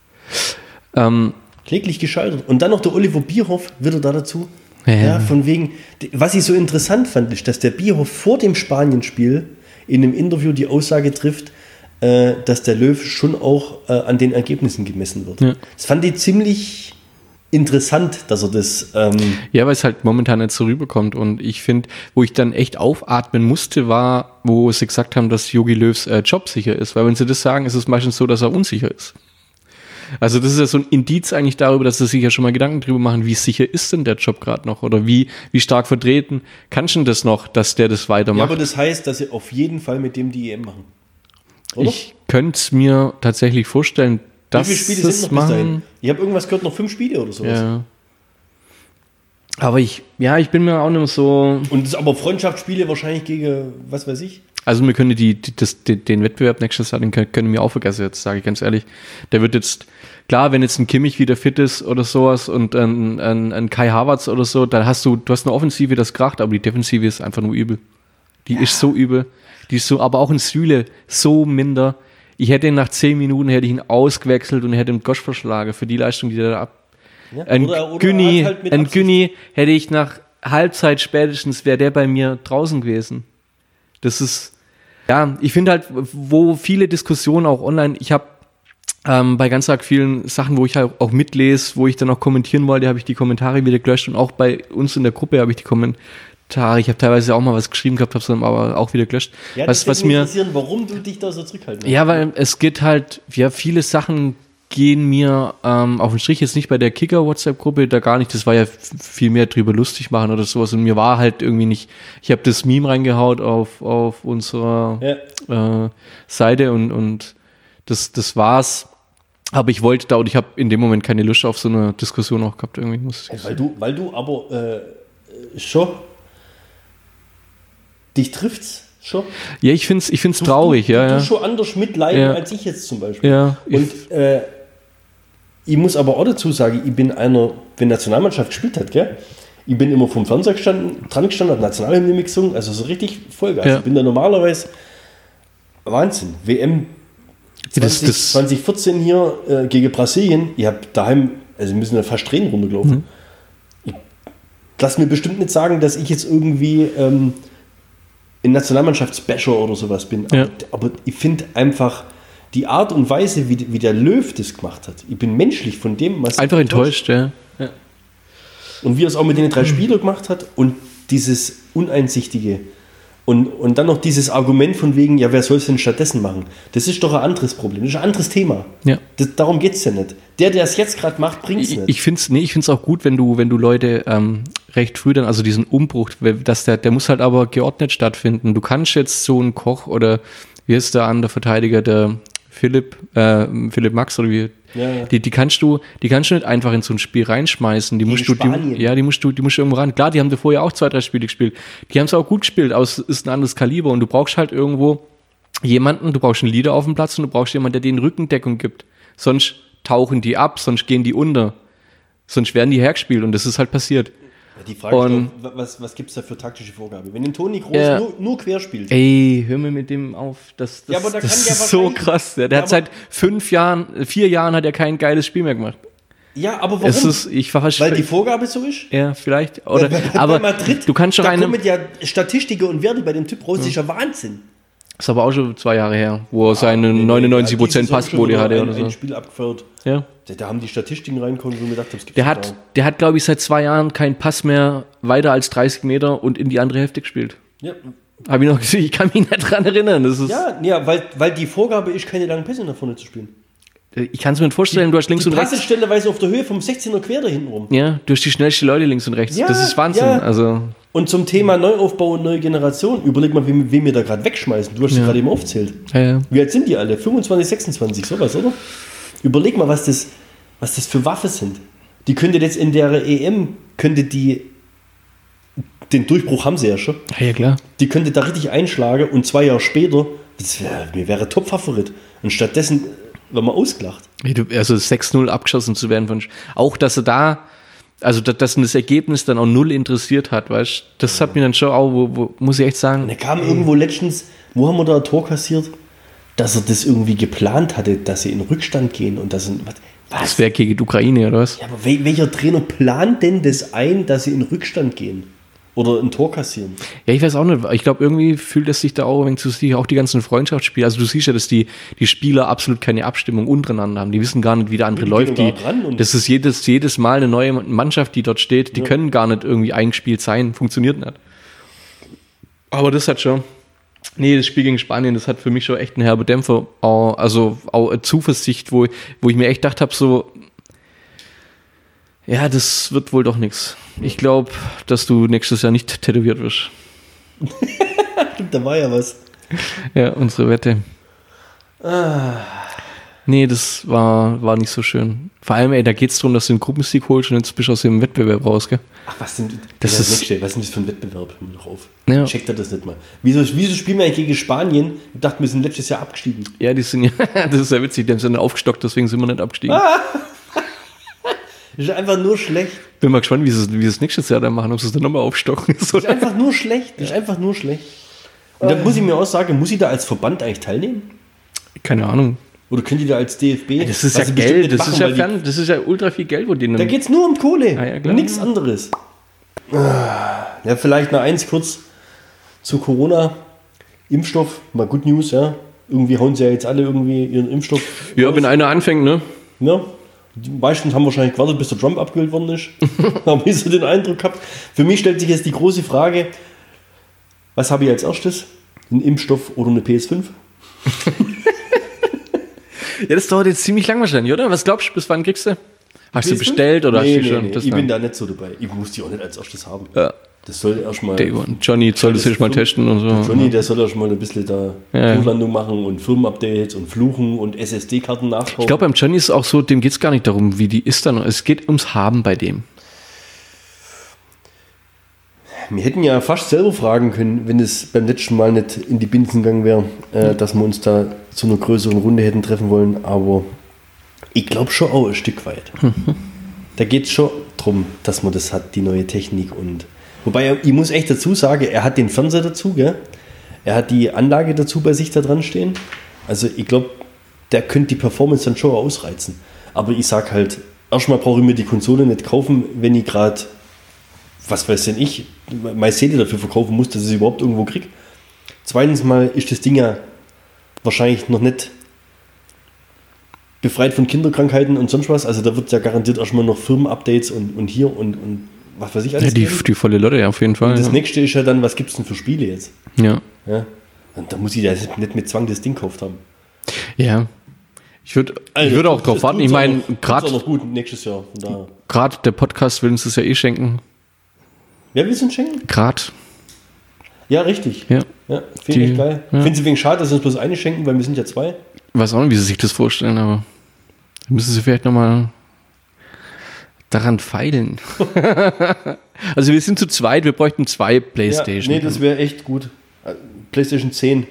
Kläglich gescheitert. Und dann noch der Oliver Bierhoff wieder da dazu. Ja. Ja, von wegen, was ich so interessant fand, ist, dass der Bierhoff vor dem Spanien-Spiel in einem Interview die Aussage trifft, dass der Löw schon auch an den Ergebnissen gemessen wird. Ja. Das fand ich ziemlich interessant, dass er das... Ja, weil es halt momentan nicht so rüberkommt. Und ich finde, wo ich dann echt aufatmen musste, war, wo sie gesagt haben, dass Jogi Löws Job sicher ist. Weil wenn sie das sagen, ist es meistens so, dass er unsicher ist. Also das ist ja so ein Indiz eigentlich darüber, dass sie sich ja schon mal Gedanken drüber machen, wie sicher ist denn der Job gerade noch? Oder wie stark vertreten kannst du denn das noch, dass der das weitermacht? Ja, aber das heißt, dass sie auf jeden Fall mit dem die EM machen. Oder? Ich könnte es mir tatsächlich vorstellen, dass wie viele Spiele sind noch bis dahin? Ich habe irgendwas gehört, noch 5 Spiele oder sowas. Ja. Aber ich bin mir auch nicht mehr so... Und das aber Freundschaftsspiele wahrscheinlich gegen, was weiß ich? Also wir können den Wettbewerb nächstes Jahr, den können wir auch vergessen jetzt, sage ich ganz ehrlich. Der wird jetzt, klar, wenn jetzt ein Kimmich wieder fit ist oder sowas und ein Kai Havertz oder so, dann hast du hast eine Offensive, das kracht, aber die Defensive ist einfach nur übel. Die ist so übel. Die ist so, aber auch in Süle so minder. Ich hätte ihn nach 10 Minuten hätte ich ihn ausgewechselt und hätte ihn Gosch verschlagen für die Leistung, die der da ab. Ja, Ein Günni hätte ich nach Halbzeit spätestens, wäre der bei mir draußen gewesen. Das ist, ja, ich finde halt, wo viele Diskussionen auch online, ich habe bei ganz arg vielen Sachen, wo ich halt auch mitlese, wo ich dann auch kommentieren wollte, habe ich die Kommentare wieder gelöscht und auch bei uns in der Gruppe habe ich die Kommentare, ich habe teilweise auch mal was geschrieben gehabt, habe es dann aber auch wieder gelöscht. Ja, das würde mich interessieren, warum du dich da so zurückhalten. Ja, weil es geht halt, ja, viele Sachen gehen mir auf den Strich, jetzt nicht bei der Kicker-WhatsApp-Gruppe, da gar nicht, das war ja viel mehr drüber lustig machen oder sowas und mir war halt irgendwie nicht, ich habe das Meme reingehaut auf unserer Seite und das war's, aber ich wollte da und ich habe in dem Moment keine Lust auf so eine Diskussion auch gehabt irgendwie. Weil du aber schon, dich trifft's schon. Ja, ich find's traurig, du schon anders mitleiden als ich jetzt zum Beispiel. Ja, und ich muss aber auch dazu sagen, ich bin einer, wenn Nationalmannschaft gespielt hat, gell? Ich bin immer vom Fernseher dran gestanden, habe Nationalhymne gesungen, also so richtig Vollgas. Ja. Ich bin da normalerweise Wahnsinn. WM 2014 hier gegen Brasilien, ihr habt daheim, also wir müssen da fast Tränen runtergelaufen. Lass mir bestimmt nicht sagen, dass ich jetzt irgendwie ein Nationalmannschaftsbasher oder sowas bin. Ja. Aber ich finde einfach die Art und Weise, wie der Löw das gemacht hat. Ich bin menschlich von dem, was Einfach enttäuscht, ja. Und wie er es auch mit den 3 Spielern gemacht hat und dieses Uneinsichtige. Und dann noch dieses Argument von wegen, ja, wer soll es denn stattdessen machen? Das ist doch ein anderes Problem, das ist ein anderes Thema. Ja. Darum geht es ja nicht. Der es jetzt gerade macht, bringt es nicht. Ich finde es auch gut, wenn du Leute recht früh dann, also diesen Umbruch, dass der muss halt aber geordnet stattfinden. Du kannst jetzt so einen Koch oder wie ist der andere Verteidiger, der Philipp Max oder wie, Ja. Die kannst du nicht einfach in so ein Spiel reinschmeißen. Die musst du irgendwo ran. Klar, die haben davor ja auch 2, 3 Spiele gespielt. Die haben es auch gut gespielt, aber es ist ein anderes Kaliber und du brauchst halt irgendwo jemanden, du brauchst einen Leader auf dem Platz und du brauchst jemanden, der denen Rückendeckung gibt. Sonst tauchen die ab, sonst gehen die unter. Sonst werden die hergespielt und das ist halt passiert. Die Frage ist doch, was gibt es da für taktische Vorgabe? Wenn den Toni Kroos nur quer spielt. Ey, hör mir mit dem auf. Das ist so krass. Der hat seit 4 Jahren hat er kein geiles Spiel mehr gemacht. Ja, aber warum? Weil die Vorgabe so ist? Ja, vielleicht. Oder, aber bei Madrid, du kannst schon da kommen ja Statistiker und Werte bei dem Typ raus, das ist ja Wahnsinn. Das ist aber auch schon 2 Jahre her, wo er seine 99% Passquote hatte oder so. Ein Spiel abgefeuert. Ja. Da haben die Statistiken reinkommen, wo mir gedacht habe, der hat, glaube ich, seit 2 Jahren keinen Pass mehr weiter als 30 Meter und in die andere Hälfte gespielt. Ja. Habe ich noch gesehen, ich kann mich nicht dran erinnern. Das ist weil die Vorgabe ist, keine langen Pässe nach vorne zu spielen. Ich kann es mir nicht vorstellen, du hast links und rechts. Die Passestellerweise auf der Höhe vom 16er quer da hinten rum. Ja, du hast die schnellsten Leute links und rechts. Ja, das ist Wahnsinn. Ja. Also. Und zum Thema Neuaufbau und neue Generation, überleg mal, wen wir da gerade wegschmeißen. Du hast es gerade eben aufgezählt. Ja. Wie alt sind die alle? 25, 26, sowas, oder? Überleg mal, was das für Waffen sind. Die könnte jetzt in der EM, den Durchbruch haben sie ja schon. Ja, klar. Die könnte da richtig einschlagen und 2 Jahre später, mir wäre Top-Favorit. Und stattdessen werden wir ausgelacht. Also 6-0 abgeschossen zu werden. Auch, dass er da, also dass ihn das Ergebnis dann auch 0 interessiert hat, weißt du, das hat mir dann schon auch, wo muss ich echt sagen. Und er kam irgendwo letztens, wo haben wir da ein Tor kassiert, dass er das irgendwie geplant hatte, dass sie in Rückstand gehen und das was? Das wäre gegen die Ukraine, oder was? Ja, aber welcher Trainer plant denn das ein, dass sie in Rückstand gehen? Oder ein Tor kassieren? Ja, ich weiß auch nicht. Ich glaube, irgendwie fühlt es sich da auch, wenn du siehst, auch die ganzen Freundschaftsspiele. Also du siehst ja, dass die Spieler absolut keine Abstimmung untereinander haben. Die wissen gar nicht, wie der andere läuft. Das ist jedes Mal eine neue Mannschaft, die dort steht. Die können gar nicht irgendwie eingespielt sein. Funktioniert nicht. Aber das hat schon... Nee, das Spiel gegen Spanien, das hat für mich schon echt einen herben Dämpfer. Also auch eine Zuversicht, wo ich mir echt gedacht habe, so... Ja, das wird wohl doch nichts. Ich glaube, dass du nächstes Jahr nicht tätowiert wirst. Stimmt, da war ja was. Ja, unsere Wette. Nee, das war nicht so schön. Vor allem, da geht es darum, dass du den Gruppensieg holst und jetzt bist du aus dem Wettbewerb raus, gell? Ach, was ist das für ein Wettbewerb? Hör mir doch auf. Ja. Checkt er das nicht mal. Wieso spielen wir eigentlich gegen Spanien? Ich dachte, wir sind letztes Jahr abgestiegen. Ja, das ist ja witzig, die haben sind aufgestockt, deswegen sind wir nicht abgestiegen. Das ist einfach nur schlecht. Bin mal gespannt, wie sie es nächstes Jahr dann machen, ob sie es dann nochmal aufstocken. Das ist einfach nur schlecht. Und dann muss ich mir auch sagen, muss ich da als Verband eigentlich teilnehmen? Keine Ahnung. Oder könnt ihr da als DFB? Ja, das ist ja Geld, das ist ja ultra viel Geld, wo denen. Da geht es nur um Kohle. Ja, nichts anderes. Ja, vielleicht noch eins kurz zu Corona. Impfstoff, mal Good News, ja. Irgendwie hauen sie ja jetzt alle irgendwie ihren Impfstoff. Ja, wenn einer anfängt, ne? Ja. Die meisten haben wahrscheinlich gewartet, bis der Trump abgewählt worden ist. Haben ich so den Eindruck gehabt. Für mich stellt sich jetzt die große Frage, was habe ich als erstes? Ein Impfstoff oder eine PS5? Ja, das dauert jetzt ziemlich lang wahrscheinlich, oder? Was glaubst du, bis wann kriegst du? Hast du bestellt oder hast du schon? Nee. Ich bin da nicht so dabei. Ich muss die auch nicht als erstes haben. Ja. Das soll erstmal. Johnny soll das erst mal testen und so. Johnny, der soll erstmal ein bisschen da Hochlandung machen und Firmenupdates und Fluchen und SSD-Karten nachkaufen. Ich glaube, beim Johnny ist es auch so, dem geht es gar nicht darum, wie die ist dann. Es geht ums Haben bei dem. Wir hätten ja fast selber fragen können, wenn es beim letzten Mal nicht in die Binsen gegangen wäre, dass wir uns da zu einer größeren Runde hätten treffen wollen. Aber ich glaube schon auch ein Stück weit. Da geht es schon darum, dass man das hat, die neue Technik. Und wobei, ich muss echt dazu sagen, er hat den Fernseher dazu, gell? Er hat die Anlage dazu bei sich da dran stehen. Also ich glaube, der könnte die Performance dann schon ausreizen. Aber ich sag halt, erstmal brauche ich mir die Konsole nicht kaufen, wenn ich gerade, was weiß denn ich, meine Seele dafür verkaufen muss, dass ich es überhaupt irgendwo kriege. Zweitens mal ist das Ding ja wahrscheinlich noch nicht befreit von Kinderkrankheiten und sonst was. Also da wird ja garantiert erstmal noch Firmen-Updates und hier und was weiß ich alles. Ja, die volle Lotte, ja, auf jeden Fall. Und das nächste ist ja dann, was gibt es denn für Spiele jetzt? Ja. Und da muss ich ja nicht mit Zwang das Ding gekauft haben. Ja. Ich würde auch drauf warten. Ich meine, gerade noch gut nächstes Jahr. Gerade der Podcast will uns das ja eh schenken. Wer will es uns schenken? Gerade. Ja, richtig. Ja. Finde ich geil. Ja. Finde sie wegen schade, dass sie uns bloß eine schenken, weil wir sind ja 2. Ich weiß auch nicht, wie sie sich das vorstellen, aber da müssen sie vielleicht nochmal daran feilen. Also wir sind zu zweit, wir bräuchten 2 PlayStation. Ja, nee, das wäre echt gut. PlayStation 10.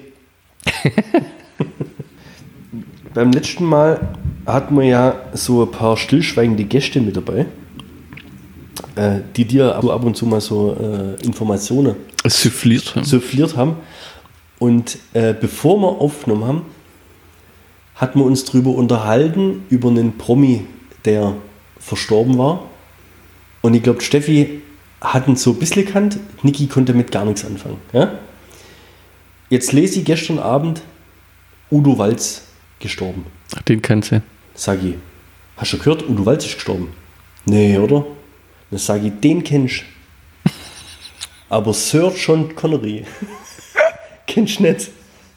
Beim letzten Mal hatten wir ja so ein paar stillschweigende Gäste mit dabei, die dir ab und zu mal so Informationen souffliert haben. Und bevor wir aufgenommen haben, hatten wir uns darüber unterhalten, über einen Promi, der verstorben war. Und ich glaube, Steffi hat ihn so ein bisschen gekannt, Niki konnte mit gar nichts anfangen. Ja? Jetzt lese ich gestern Abend, Udo Walz gestorben. Den kennst du. Sag ich, hast du gehört, Udo Walz ist gestorben? Nee, oder? Dann sage ich, den kennst du. Aber Sir John Connery kennst du nicht.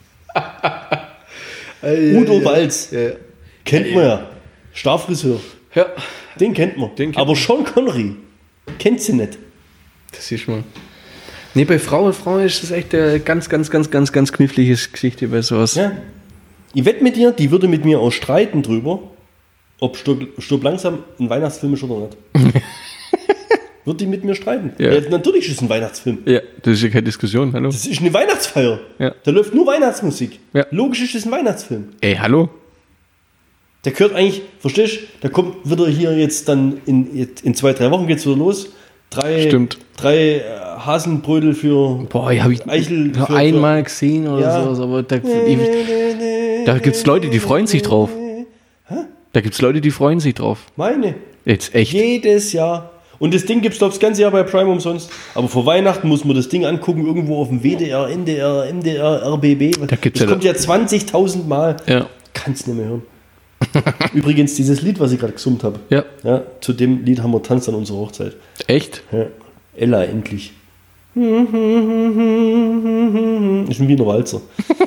Udo Walz. Ja. Kennt man ja. Starfriseur. Ja. Den kennt man. Aber Sean Connery kennt sie nicht. Das ist mal. Nee, bei Frau ist das echt eine ganz knifflige Geschichte bei sowas. Ja. Ich wette mit dir, die würde mit mir auch streiten drüber, ob Stirb langsam ein Weihnachtsfilm ist oder nicht. Wird die mit mir streiten? Ja. Ja, natürlich ist es ein Weihnachtsfilm. Ja, das ist ja keine Diskussion, hallo. Das ist eine Weihnachtsfeier. Ja. Da läuft nur Weihnachtsmusik. Ja. Logisch ist es ein Weihnachtsfilm. Ey, hallo? Der gehört eigentlich, verstehst du, da kommt wieder hier jetzt dann in 2-3 Wochen geht's wieder los. 3 Hasenbrödel für hab ich Eichel. Für einmal gesehen oder sowas, aber da gibt's Leute, die freuen sich drauf. Da gibt's Leute, die freuen sich drauf. Meine. Jetzt echt. Jedes Jahr. Und das Ding gibt's, glaube ich, das ganze Jahr bei Prime umsonst. Aber vor Weihnachten muss man das Ding angucken, irgendwo auf dem WDR, NDR, MDR, RBB. Das kommt ja 20.000 Mal. Ja. Kannst nicht mehr hören. Übrigens, dieses Lied, was ich gerade gesummt habe. Ja. Zu dem Lied haben wir tanzt an unserer Hochzeit. Echt? Ja. Ella, endlich. Ist ein Wiener Walzer.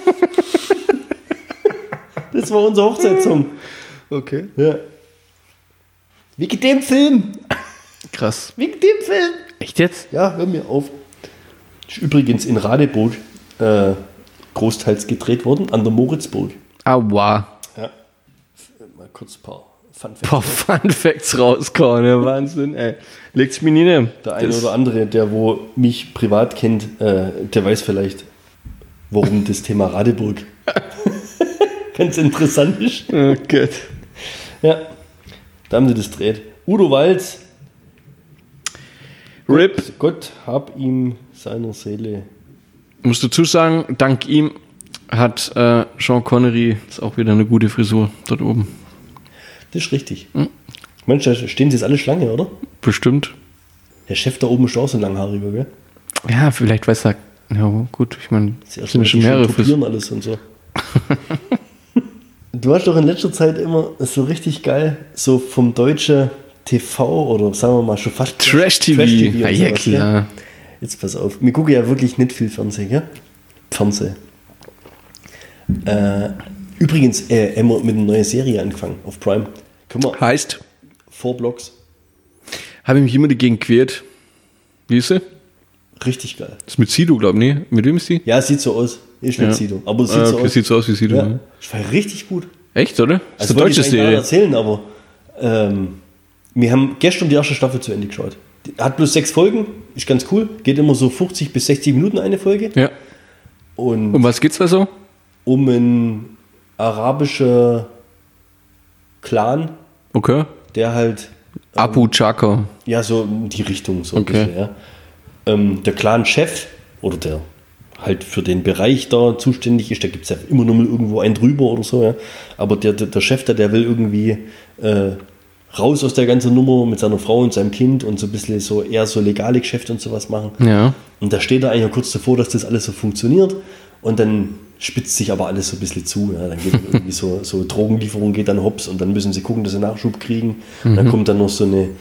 Das war unser Hochzeitssong. Okay. Ja. Wegen dem Film. Krass. Wegen dem Film. Echt jetzt? Ja, hör mir auf. Ist übrigens in Radeburg großteils gedreht worden, an der Moritzburg. Aua. Ja. Mal kurz ein paar Fun Facts rauskommen, ne? Wahnsinn, ey. Legt's mir nie ne? Der eine oder andere, der wo mich privat kennt, der weiß vielleicht, warum das Thema Radeburg ganz interessant ist. Oh Gott. Ja, da haben sie das dreht. Udo Walz. RIP. Gott hab ihm seiner Seele. Musst dazu sagen, dank ihm hat Sean Connery ist auch wieder eine gute Frisur dort oben. Das ist richtig. Mensch, da stehen sie jetzt alle Schlange, oder? Bestimmt. Der Chef da oben ist auch so langhaariger, gell? Ja, vielleicht weiß er. Ja, gut, ich meine, das sind schon mehrere Frisuren alles und so. Du hast doch in letzter Zeit immer so richtig geil, so vom deutschen TV oder sagen wir mal schon fast Trash-TV. Ja, klar. Ja? Jetzt pass auf. Wir gucken ja wirklich nicht viel Fernsehen, gell? Fernsehen. Übrigens, haben wir mit einer neuen Serie angefangen auf Prime. Heißt? 4 Blocks. Habe ich mich immer dagegen quält. Wie ist sie? Richtig geil. Das ist mit Sido, glaube ich, ne? Mit wem ist die? Ja, sieht so aus. Ist nicht Sido. Aber sieht so aus. Sieht so aus wie Sido. Ja. Das war richtig gut. Echt, oder? Das ist eine deutsche Serie. Erzählen, aber wir haben gestern die erste Staffel zu Ende geschaut. Hat bloß 6 Folgen, ist ganz cool. Geht immer so 50 bis 60 Minuten eine Folge. Ja. Und um was geht's da so? Um einen arabischen Clan. Okay. Der halt. Abu Chaka. Ja, so in die Richtung. So okay. ein bisschen, ja. Der Clan-Chef oder der halt für den Bereich da zuständig ist. Da gibt es ja immer nur mal irgendwo einen drüber oder so. Ja. Aber der Chef da, der will irgendwie raus aus der ganzen Nummer mit seiner Frau und seinem Kind und so ein bisschen so eher so legale Geschäfte und sowas machen. Ja. Und da steht er eigentlich kurz davor, dass das alles so funktioniert. Und dann spitzt sich aber alles so ein bisschen zu. Ja. Dann geht irgendwie so Drogenlieferung geht dann hops und dann müssen sie gucken, dass sie Nachschub kriegen. Und dann kommt dann noch so eine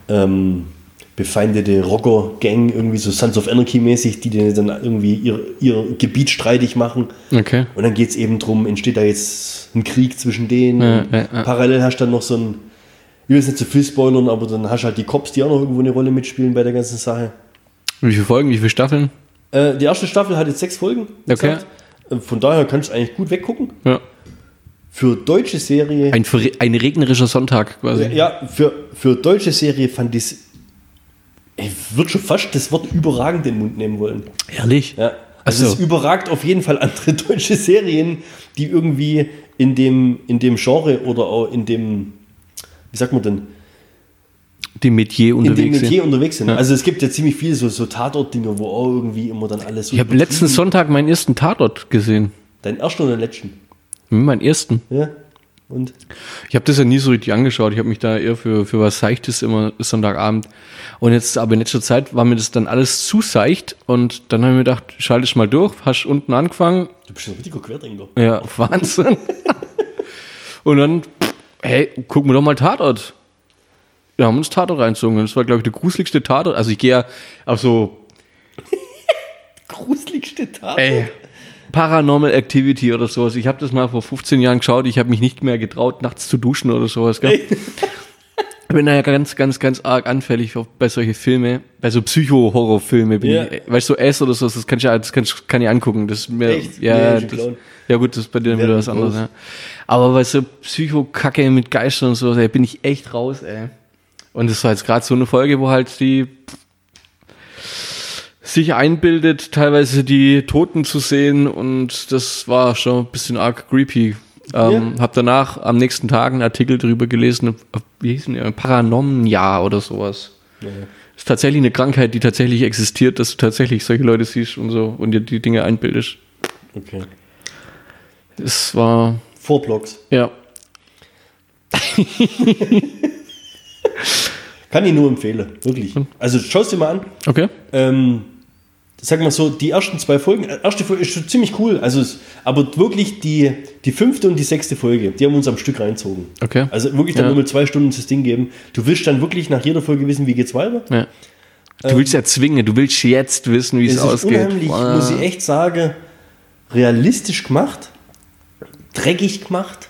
befeindete Rocker-Gang, irgendwie so Sons of Anarchy-mäßig, die dann irgendwie ihr Gebiet streitig machen. Okay. Und dann geht es eben drum, entsteht da jetzt ein Krieg zwischen denen. Parallel hast du dann noch so ein, ich will jetzt nicht zu viel spoilern, aber dann hast du halt die Cops, die auch noch irgendwo eine Rolle mitspielen bei der ganzen Sache. Wie viele Folgen, wie viele Staffeln? Die erste Staffel hat jetzt 6 Folgen. Okay. Von daher kannst du eigentlich gut weggucken. Ja. Für deutsche Serie... Ein regnerischer Sonntag quasi. Ja, für deutsche Serie fand ich es... Ich würde schon fast das Wort überragend in den Mund nehmen wollen. Ehrlich? Ja. Also es überragt auf jeden Fall andere deutsche Serien, die irgendwie in dem Genre oder auch in dem... Wie sagt man denn? Dem Metier unterwegs sind. Ja. Also es gibt ja ziemlich viele so Tatort-Dinger, wo auch irgendwie immer dann alles so... Ich habe letzten Sonntag meinen ersten Tatort gesehen. Deinen ersten oder den letzten? Meinen ersten. Ja. Und? Ich habe das ja nie so richtig angeschaut. Ich habe mich da eher für was Seichtes immer Sonntagabend. Und jetzt, aber in letzter Zeit war mir das dann alles zu seicht. Und dann habe ich mir gedacht, schalte ich mal durch. Hast unten angefangen. Du bist ein richtiger Querdenker. Ja, Wahnsinn. Und dann, hey, gucken wir doch mal Tatort. Wir haben uns Tatort reingezogen. Das war, glaube ich, der gruseligste Tatort. Also ich gehe ja auf so... gruseligste Tatort? Ey, Paranormal Activity oder sowas. Ich habe das mal vor 15 Jahren geschaut. Ich habe mich nicht mehr getraut, nachts zu duschen oder sowas. Gell? Ich bin da ja ganz arg anfällig bei solche Filme, bei so Psycho-Horror-Filme. Weißt du, so S oder so, das kann ich angucken. Das ist mir, ja, ja gut, das ist bei dir wieder was anderes. Ja. Aber bei so Psycho-Kacke mit Geistern und so, bin ich echt raus, ey. Und das war jetzt gerade so eine Folge, wo halt die sich einbildet, teilweise die Toten zu sehen, und das war schon ein bisschen arg creepy. Hab danach am nächsten Tag einen Artikel drüber gelesen, wie hieß denn, Paranomnia oder sowas. Ja. Ist tatsächlich eine Krankheit, die tatsächlich existiert, dass du tatsächlich solche Leute siehst und so und dir die Dinge einbildest. Okay. Es war... 4 Blocks. Ja. Kann ich nur empfehlen, wirklich. Also schau es dir mal an. Okay. Sag mal so, die ersten 2 Folgen, erste Folge ist schon ziemlich cool, also aber wirklich die 5. und die 6. Folge, die haben uns am Stück reinzogen. Okay. Also wirklich dann nur mit 2 Stunden das Ding geben. Du willst dann wirklich nach jeder Folge wissen, wie geht's weiter. Ja. Du willst ja zwingen, du willst jetzt wissen, wie es ausgeht. Unheimlich, muss ich echt sagen, realistisch gemacht, dreckig gemacht,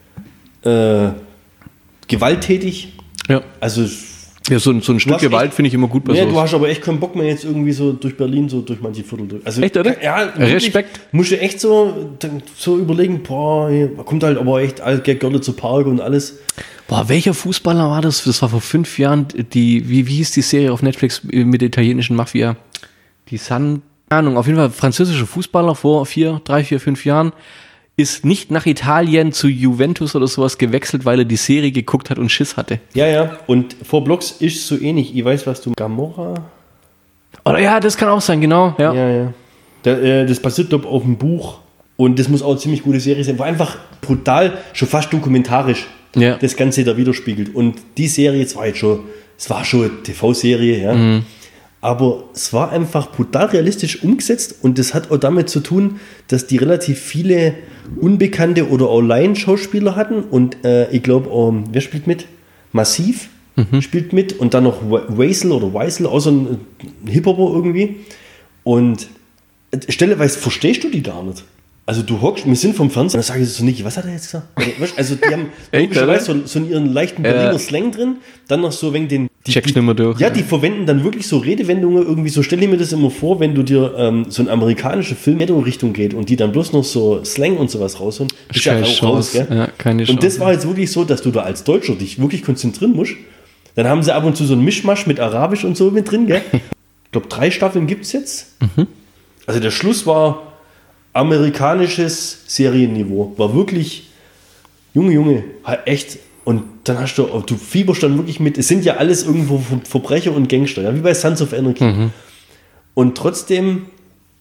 gewalttätig. Ja. Also ja, so ein Stück Gewalt finde ich immer gut bei sowas. sowas. Du hast aber echt keinen Bock mehr jetzt irgendwie so durch Berlin, so durch manche Viertel durch. Also, echt, oder? Ja, Respekt. Musst du echt so überlegen, boah, hier kommt halt aber echt Görle zu Park und alles. Boah, welcher Fußballer war das? Das war vor 5 Jahren, wie hieß die Serie auf Netflix mit der italienischen Mafia? Keine Ahnung, auf jeden Fall französischer Fußballer vor 3, 4, 5 Jahren. Ist nicht nach Italien zu Juventus oder sowas gewechselt, weil er die Serie geguckt hat und Schiss hatte. Ja, und 4 Blocks ist so ähnlich. Ich weiß, was du... Gamora? Oder ja, das kann auch sein, genau. Ja. Das basiert, glaube ich, auf dem Buch. Und das muss auch eine ziemlich gute Serie sein. War einfach brutal, schon fast dokumentarisch, das Ganze da widerspiegelt. Und die Serie, es war schon eine TV-Serie, ja. Mhm. Aber es war einfach brutal realistisch umgesetzt, und das hat auch damit zu tun, dass die relativ viele unbekannte oder auch Laien-Schauspieler hatten, und ich glaube, wer spielt mit? Massiv spielt mit, und dann noch Weisel, auch so ein Hip-Hopper irgendwie, und stellenweise verstehst du die gar nicht. Also du hockst, wir sind vom Fernseher, und dann sage ich so nicht, was hat er jetzt gesagt? Also die haben logischerweise so ihren leichten Berliner Slang drin, dann noch so wegen den... Checkst nicht mehr durch. Ja, die verwenden dann wirklich so Redewendungen irgendwie, so stelle ich mir das immer vor, wenn du dir so ein amerikanischer Film in Richtung geht und die dann bloß noch so Slang und sowas rausholen. Ist ja auch raus, gell? Ja, keine Chance. Und das war jetzt wirklich so, dass du da als Deutscher dich wirklich konzentrieren musst. Dann haben sie ab und zu so einen Mischmasch mit Arabisch und so mit drin, gell? Ich glaube, 3 Staffeln gibt es jetzt. Mhm. Also der Schluss war amerikanisches Serienniveau. War wirklich, Junge, echt. Und dann du fieberst dann wirklich mit, es sind ja alles irgendwo Verbrecher und Gangster, ja, wie bei Sons of Anarchy. Mhm. Und trotzdem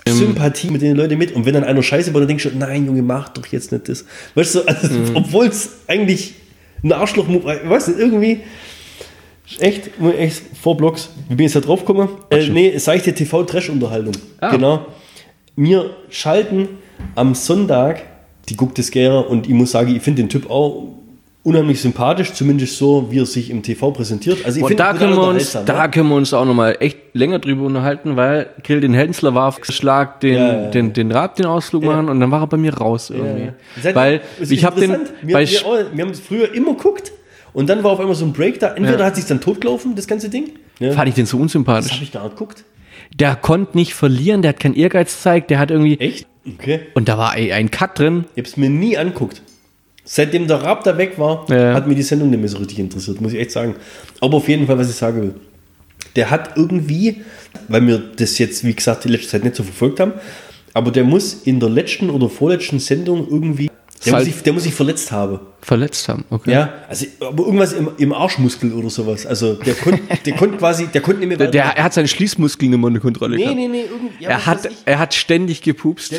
Sympathie mit den Leuten mit. Und wenn dann einer Scheiße baut, dann denkst du, nein, Junge, mach doch jetzt nicht das. Weißt du, also, obwohl es eigentlich ein Arschloch-Move, weißt du, irgendwie echt vor Blocks. Wie bin ich jetzt da drauf gekommen? Seichte TV-Trash-Unterhaltung. Genau. Wir schalten am Sonntag die Guck des Gärer und ich muss sagen, ich finde den Typ auch unheimlich sympathisch, zumindest so, wie er sich im TV präsentiert. Also ich und finde, da können wir uns auch nochmal echt länger drüber unterhalten, weil Grill den Hensler war auf Schlag den Rad, den Ausflug machen und dann war er bei mir raus irgendwie. Ja. Weil ich habe den... Wir haben es früher immer geguckt und dann war auf einmal so ein Break da. Entweder hat sich dann totgelaufen, das ganze Ding. Ja. Fand ich den so unsympathisch. Das habe ich gar nicht geguckt. Der konnte nicht verlieren, der hat keinen Ehrgeiz gezeigt, der hat irgendwie... Echt? Okay. Und da war ein Cut drin. Ich habe es mir nie angeguckt. Seitdem der Raab da weg war, hat mir die Sendung nicht mehr so richtig interessiert, muss ich echt sagen. Aber auf jeden Fall, was ich sagen will, der hat irgendwie, weil wir das jetzt, wie gesagt, die letzte Zeit nicht so verfolgt haben, aber der muss in der letzten oder vorletzten Sendung irgendwie, der muss sich verletzt haben. Verletzt haben, okay. Ja, also, aber irgendwas im Arschmuskel oder sowas. Also der konnte nicht mehr weiter. Er hat seine Schließmuskeln immer unter Kontrolle gehabt. Nee, er hat ständig gepupst.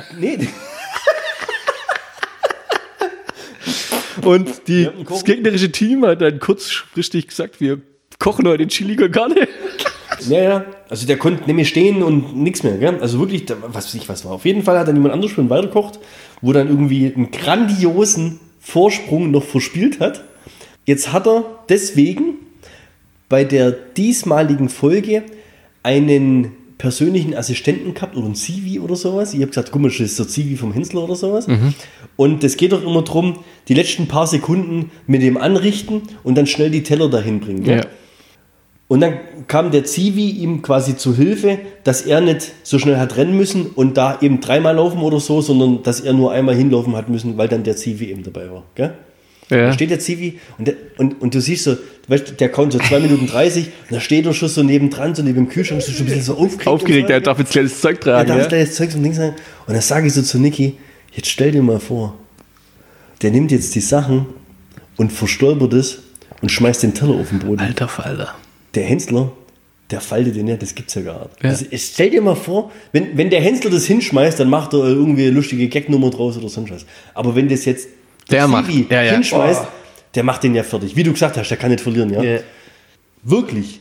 Und das gegnerische Team hat dann kurzfristig gesagt, wir kochen heute den Chili con Carne. Ja, also der konnte nicht mehr stehen und nichts mehr, gell? Also wirklich, was war. Auf jeden Fall hat dann jemand anders schon weitergekocht, wo dann irgendwie einen grandiosen Vorsprung noch verspielt hat. Jetzt hat er deswegen bei der diesmaligen Folge einen persönlichen Assistenten gehabt oder ein Zivi oder sowas. Ich habe gesagt, guck mal, das ist der Zivi vom Hensler oder sowas. Und es geht doch immer darum, die letzten paar Sekunden mit dem anrichten und dann schnell die Teller dahin bringen. Ja. Und dann kam der Zivi ihm quasi zu Hilfe, dass er nicht so schnell hat rennen müssen und da eben 3-mal laufen oder so, sondern dass er nur einmal hinlaufen hat müssen, weil dann der Zivi eben dabei war. Gell? Ja. Da steht der Zivi und du siehst so, weißt, der kommt so 2 Minuten 30 und da steht er schon so nebendran, so neben dem Kühlschrank, so schon ein bisschen so aufgeregt. Er darf jetzt kleines Zeug tragen. Er darf kleines Zeug zum Ding sagen. Und dann sage ich so zu Niki, jetzt stell dir mal vor, der nimmt jetzt die Sachen und verstolpert es und schmeißt den Teller auf den Boden. Alter Falter. Der Hensler, der faltet den ja, das gibt's ja gar nicht. Ja. Also, stell dir mal vor, wenn der Hensler das hinschmeißt, dann macht er irgendwie eine lustige Gagnummer draus oder sonst was. Aber wenn das jetzt der Zivi hinschmeißt, der macht den ja fertig. Wie du gesagt hast, der kann nicht verlieren, ja. Yeah. Wirklich,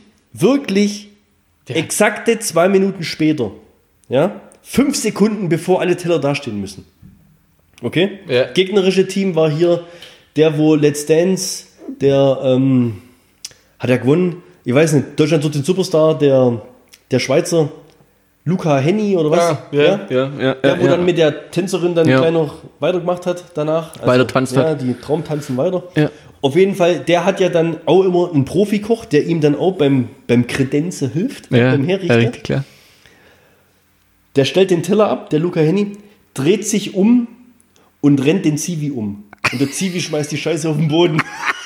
exakte 2 Minuten später, ja, 5 Sekunden bevor alle Teller dastehen müssen. Okay? Ja. Gegnerische Team war hier der, wo Let's Dance, der hat ja gewonnen. Ich weiß nicht, Deutschland sucht den Superstar, der Schweizer Luca Henny oder was? Der, wo dann mit der Tänzerin dann gleich noch weitergemacht hat danach. Also, weiter tanzt hat. Die Traumtanzen weiter. Ja. Auf jeden Fall, der hat ja dann auch immer einen Profikoch, der ihm dann auch beim Kredenzen hilft, beim Herrichten. Ja, richtig, klar. Der stellt den Teller ab, der Luca Henny, dreht sich um und rennt den Zivi um. Und der Zivi schmeißt die Scheiße auf den Boden.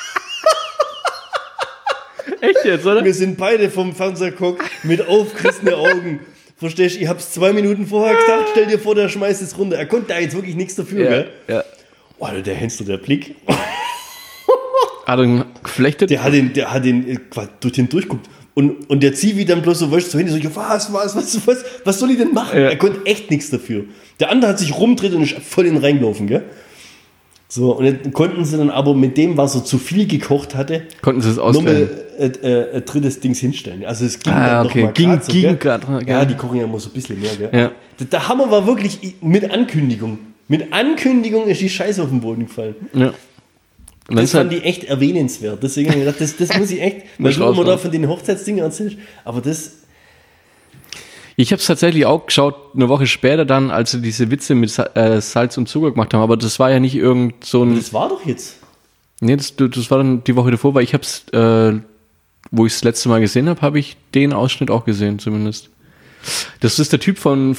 Echt jetzt, oder? Wir sind beide vom Fernseher geguckt, mit aufgerissenen Augen. Verstehst du? Ich hab's 2 Minuten vorher gesagt, stell dir vor, der schmeißt es runter. Er konnte da jetzt wirklich nichts dafür, gell? Ja. Oh, der Hensler, der Blick. Hat er geflechtet? Der hat den durch den durchguckt. Und der Zivi dann bloß so, weißt du, so hin, so, ja, was soll ich denn machen? Ja. Er konnte echt nichts dafür. Der andere hat sich rumgedreht und ist voll in den reingelaufen, gell? So, und dann konnten sie dann aber mit dem, was er zu viel gekocht hatte, konnten sie es ausstellen. Ein drittes Dings hinstellen. Also es ging dann noch mal ging so, grad, ja, die kochen ja immer so ein bisschen mehr, gell? Ja. Der Hammer war wirklich mit Ankündigung. Mit Ankündigung ist die Scheiße auf den Boden gefallen. Ja. Das fand ich echt erwähnenswert. Deswegen habe ich gedacht, das muss ich echt, weil du immer da von den Hochzeitsdingen erzählst, aber das... Ich habe es tatsächlich auch geschaut, eine Woche später dann, als sie diese Witze mit Salz und Zucker gemacht haben, aber das war ja nicht irgend so ein... Das war doch jetzt. Nee, das war dann die Woche davor, weil ich habe es, wo ich es das letzte Mal gesehen habe, habe ich den Ausschnitt auch gesehen zumindest. Das ist der Typ von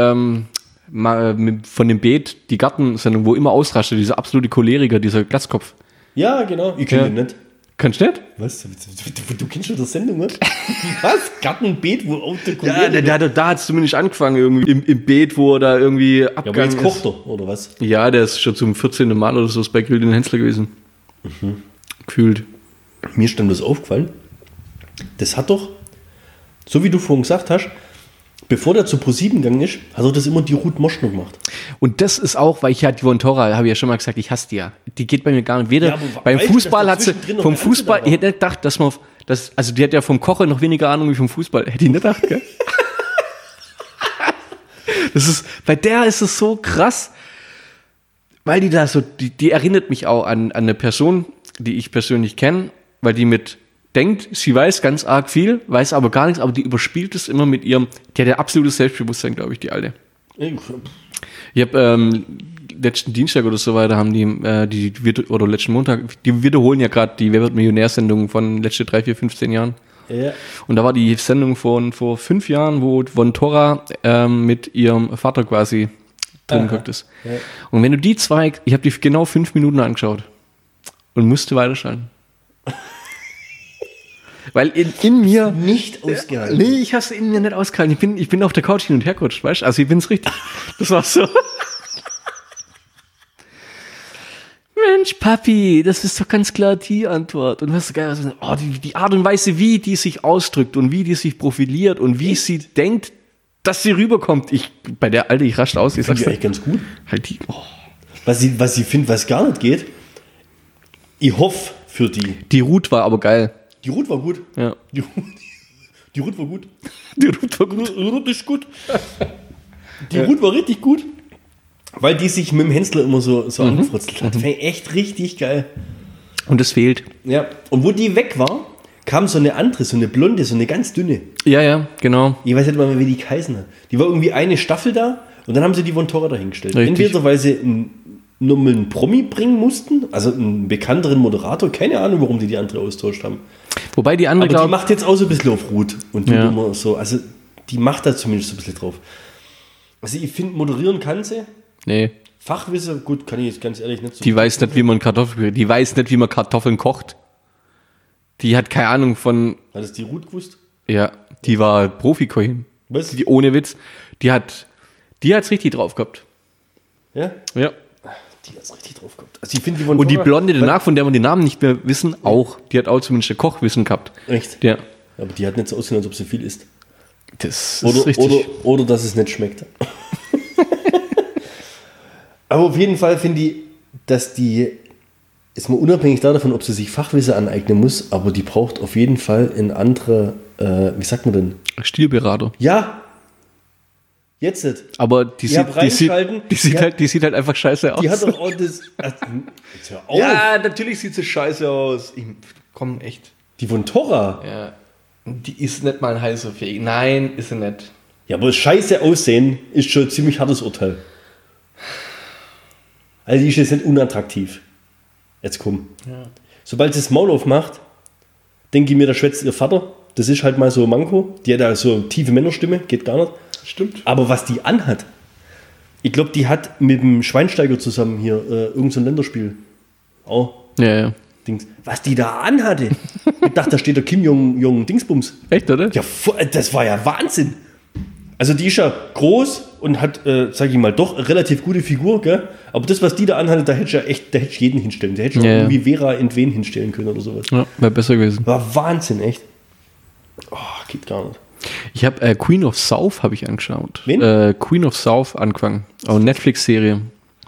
dem Beet, die Gartensendung, wo immer ausrastet, dieser absolute Choleriker, dieser Glatzkopf. Ja, genau. Ich kenne den nicht. Kannst du nicht? Was? Du kennst schon das Sendung, nicht? Was? Gartenbeet, wo auch der Kollege... Ja, da hat es zumindest angefangen, irgendwie im Beet, wo er da irgendwie abgegangen ist. Ja, aber jetzt kocht er, oder was? Ja, der ist schon zum 14. Mal oder so bei Grill den Hensler gewesen. Gefühlt. Mir ist dann das aufgefallen. Das hat doch, so wie du vorhin gesagt hast, bevor der zu ProSieben gegangen ist, hat er das immer die Ruth Moschner gemacht. Und das ist auch, weil ich ja die Von Torra, habe ich ja schon mal gesagt, ich hasse die ja. Die geht bei mir gar nicht. Weder Ja, aber beim weißt du, Fußball dass hat sie, dazwischen drin vom noch Fußball, Ernst ich hätte nicht gedacht, dass man, also die hat ja vom Kochen noch weniger Ahnung wie vom Fußball. Hätte ich nicht gedacht, gell? Bei der ist es so krass, weil die da so, die erinnert mich auch an eine Person, die ich persönlich kenne, weil die denkt, sie weiß ganz arg viel, weiß aber gar nichts, aber die überspielt es immer mit ihrem, die hat ja absolutes Selbstbewusstsein, glaube ich, die Alte. Ich habe letzten Dienstag oder so weiter haben oder letzten Montag, die wiederholen ja gerade die Wer wird Millionär-Sendung von letzten 3, 4, 15 Jahren. Ja. Und da war die Sendung von vor 5 Jahren, wo Von Torra mit ihrem Vater quasi drin geguckt ist. Ja. Und wenn du die zwei, ich habe die genau 5 Minuten angeschaut und musste weiterschalten. Weil in mir... Nicht ausgehalten. Nee, ich habe es in mir nicht ausgehalten. Ich bin auf der Couch hin und her gerutscht, weißt du? Also ich bin's richtig. Das war so... Mensch, Papi, das ist doch ganz klar die Antwort. Und was so geil, die Art und Weise, wie die sich ausdrückt und wie die sich profiliert und wie sie denkt, dass sie rüberkommt. Bei der Alte, ich rasch aus. Ich sag's eigentlich ganz gut. Halt die. Oh. Was sie findet, was gar nicht geht. Ich hoffe für die. Die Ruth war aber geil. Die Ruth war gut. Ja. Die Ruth war gut. Die Ruth war gut. Ruth ist gut. Die Ruth war richtig gut. Weil die sich mit dem Hensler immer so angefrutzelt hat. Fand ich echt richtig geil. Und das fehlt. Ja. Und wo die weg war, kam so eine andere, so eine blonde, so eine ganz dünne. Ja, genau. Ich weiß nicht mal, wie die geheißen hat. Die war irgendwie eine Staffel da und dann haben sie die Von Torra dahingestellt. Richtig. Entweder weil sie nur mal einen Promi bringen mussten, also einen bekannteren Moderator, keine Ahnung, warum die andere austauscht haben. Wobei die andere, aber die macht jetzt auch so ein bisschen auf Ruth und tut immer so, also die macht da zumindest so ein bisschen drauf. Also ich finde, moderieren kann sie. Nee. Fachwissen, gut, kann ich jetzt ganz ehrlich nicht so. Die weiß nicht, wie man Kartoffeln kocht. Die hat keine Ahnung von... Hat es die Ruth gewusst? Ja, die war Profi-Köchin. Was? Die, ohne Witz. Die hat's richtig drauf gehabt. Ja? Ja. Die hat's richtig drauf gehabt. Also ich finde die Von Und die Blonde danach, von der wir den Namen nicht mehr wissen, auch. Die hat auch zumindest ein Kochwissen gehabt. Echt? Ja. Aber die hat nicht so aussehen, als ob sie viel isst. Das ist richtig. Oder dass es nicht schmeckt. Aber auf jeden Fall finde ich, dass die, ist mal unabhängig davon, ob sie sich Fachwissen aneignen muss, aber die braucht auf jeden Fall ein anderer, wie sagt man denn? Stilberater. Ja. Jetzt nicht. Aber die sieht halt einfach scheiße aus. Die hat doch auch das. Jetzt hör auf. Ja, natürlich sieht sie scheiße aus. Komm, echt. Die Von Torra. Ja. Die ist nicht mal ein heißer Fähig. Nein, ist sie nicht. Ja, aber das scheiße Aussehen ist schon ein ziemlich hartes Urteil. Also die ist jetzt nicht unattraktiv. Jetzt komm. Ja. Sobald sie das Maul aufmacht, denke ich mir, da schwätzt ihr Vater. Das ist halt mal so ein Manko. Die hat ja so eine tiefe Männerstimme, geht gar nicht. Stimmt. Aber was die anhat, ich glaube, die hat mit dem Schweinsteiger zusammen hier irgend so ein Länderspiel. Oh. Ja. Dings. Was die da anhatte. Ich dachte, da steht der Kim Jong Dingsbums. Echt, oder? Ja, das war ja Wahnsinn. Also die ist ja groß und hat, sag ich mal, doch eine relativ gute Figur, gell? Aber das, was die da anhatte, da hätte ich jeden hinstellen. Da hätte ich auch irgendwie Vera Entwen hinstellen können oder sowas. Ja, wäre besser gewesen. War Wahnsinn, echt. Oh, geht gar nicht. Ich habe Queen of South habe ich angeschaut. Wen? Queen of South angefangen. Auch eine Netflix-Serie.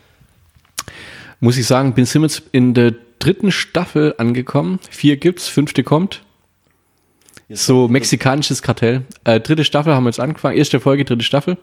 Muss ich sagen, sind jetzt in der 3. Staffel angekommen. 4 gibt's, 5. kommt. So mexikanisches Kartell. 3. Staffel haben wir jetzt angefangen. 1. Folge, 3. Staffel.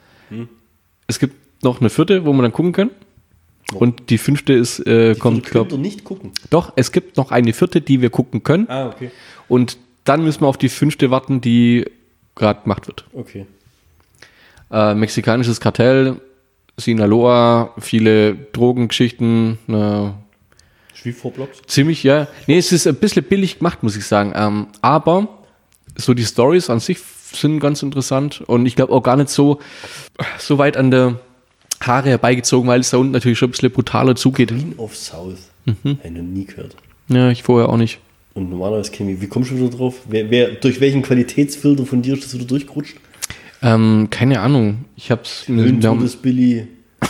Es gibt noch eine 4., wo wir dann gucken können. Und die 5. ist, kommt, glaube ich. Nicht gucken. Doch, es gibt noch eine 4., die wir gucken können. Ah, okay. Und dann müssen wir auf die 5. warten, die gerade gemacht wird. Okay. Mexikanisches Kartell, Sinaloa, viele Drogengeschichten. Schwiefvorblocks? Ziemlich, ja. Nee, es ist ein bisschen billig gemacht, muss ich sagen. Aber so die Storys an sich sind ganz interessant und ich glaube auch gar nicht so weit an der Haare herbeigezogen, weil es da unten natürlich schon ein bisschen brutaler zugeht. Queen of South. Habe ich noch nie gehört. Ja, ich vorher auch nicht. Und normalerweise wie kommst du wieder drauf? Durch welchen Qualitätsfilter von dir ist das wieder durchgerutscht? Keine Ahnung. Ich hab's. Das Billy.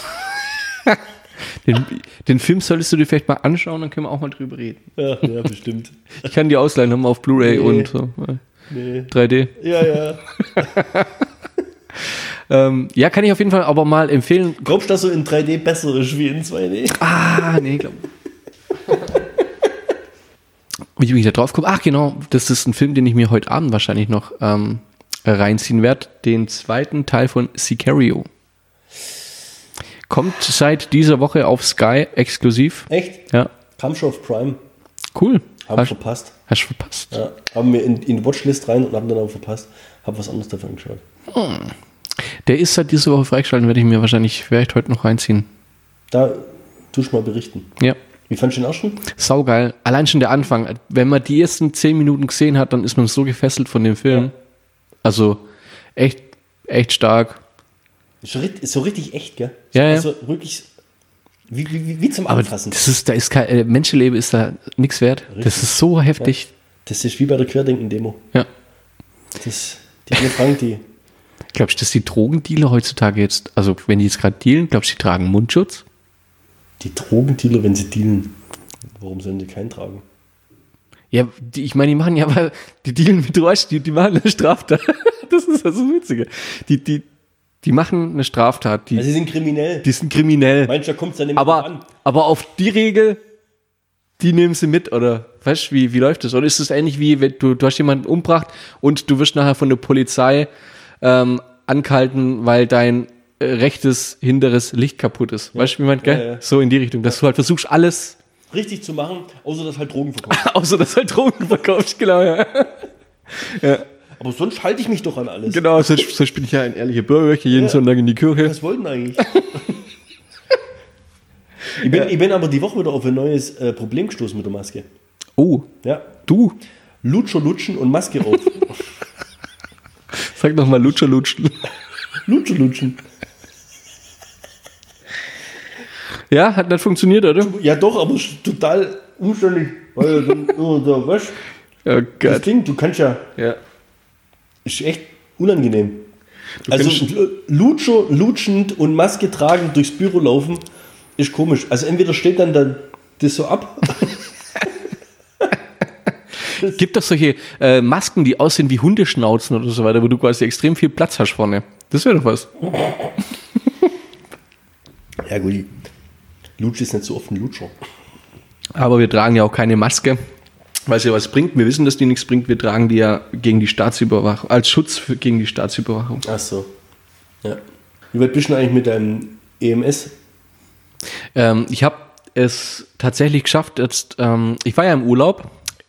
Den Film solltest du dir vielleicht mal anschauen, dann können wir auch mal drüber reden. Ja, bestimmt. Ich kann die ausleihen, haben wir auf Blu-ray und so. Nee. 3D. Ja. Ja, kann ich auf jeden Fall aber mal empfehlen. Glaubst du, dass so in 3D besser ist wie in 2D? Nee, glaub. Wie ich da drauf komme? Ach, genau, das ist ein Film, den ich mir heute Abend wahrscheinlich noch reinziehen werde. Den zweiten Teil von Sicario. Kommt seit dieser Woche auf Sky exklusiv. Echt? Ja. Kam schon auf Prime. Cool. Haben wir verpasst. Hast du verpasst? Ja, haben wir in die Watchlist rein und haben dann aber verpasst. Hab was anderes davon geschaut. Der ist seit dieser Woche freigeschaltet, werde ich mir wahrscheinlich vielleicht heute noch reinziehen. Da tust du mal berichten. Ja. Wie fandest du den ersten? Saugeil. Allein schon der Anfang. Wenn man die ersten 10 Minuten gesehen hat, dann ist man so gefesselt von dem Film. Ja. Also echt stark. Ist so richtig echt, gell? Ja, also wirklich wie zum Anfassen. Da ist kein Menschenleben ist da nichts wert. Richtig. Das ist so heftig. Ja. Das ist wie bei der Querdenken-Demo. Ja. Die Anne Frank, die. Glaubst du, dass die Drogendealer heutzutage jetzt, also wenn die jetzt gerade dealen, glaubst du, die tragen Mundschutz? Die Drogendealer, wenn sie dealen, warum sollen die keinen tragen? Ja, ich meine, die machen ja, weil die dealen mit Drogen, die machen eine Straftat. Das ist das Witzige. Die machen eine Straftat. Also sie sind kriminell. Die sind kriminell. Mancher kommt es dann nicht mehr an. Aber auf die Regel, die nehmen sie mit, oder? Weißt du, wie läuft das? Oder ist es ähnlich wie, wenn du hast jemanden umgebracht und du wirst nachher von der Polizei angehalten, weil dein rechtes hinteres Licht kaputt ist. Ja. Weißt du, wie man, gell? Ja. So in die Richtung, dass du halt versuchst, alles richtig zu machen, außer dass halt Drogen verkaufst. Außer dass halt Drogen verkaufst, genau, ja. Ja. Aber sonst halte ich mich doch an alles. Genau, sonst bin ich ja ein ehrlicher Bürger, ich gehe jeden Sonntag in die Kirche. Was wollten eigentlich? Ich bin aber die Woche wieder auf ein neues Problem gestoßen mit der Maske. Oh. Ja. Du? Lutscher lutschen und Maske auf. Sag doch mal Lutscher lutschen. Lutscher lutschen. Ja, hat nicht funktioniert, oder? Ja doch, aber total umständlich. Weil dann, da, weißt oh Gott. Das Ding, du kannst ja. Ist echt unangenehm. Also lutschend und Maske tragen durchs Büro laufen, ist komisch. Also entweder steht dann das so ab. Gibt doch solche Masken, die aussehen wie Hundeschnauzen oder so weiter, wo du quasi extrem viel Platz hast vorne. Das wäre doch was. Ja gut, Lutsch ist nicht so oft ein Lutscher. Aber wir tragen ja auch keine Maske, weil es ja was bringt. Wir wissen, dass die nichts bringt. Wir tragen die ja gegen die Staatsüberwachung, als Schutz gegen die Staatsüberwachung. Ach so. Ja. Wie weit bist du eigentlich mit deinem EMS? Ich habe es tatsächlich geschafft. Jetzt, ich war ja im Urlaub,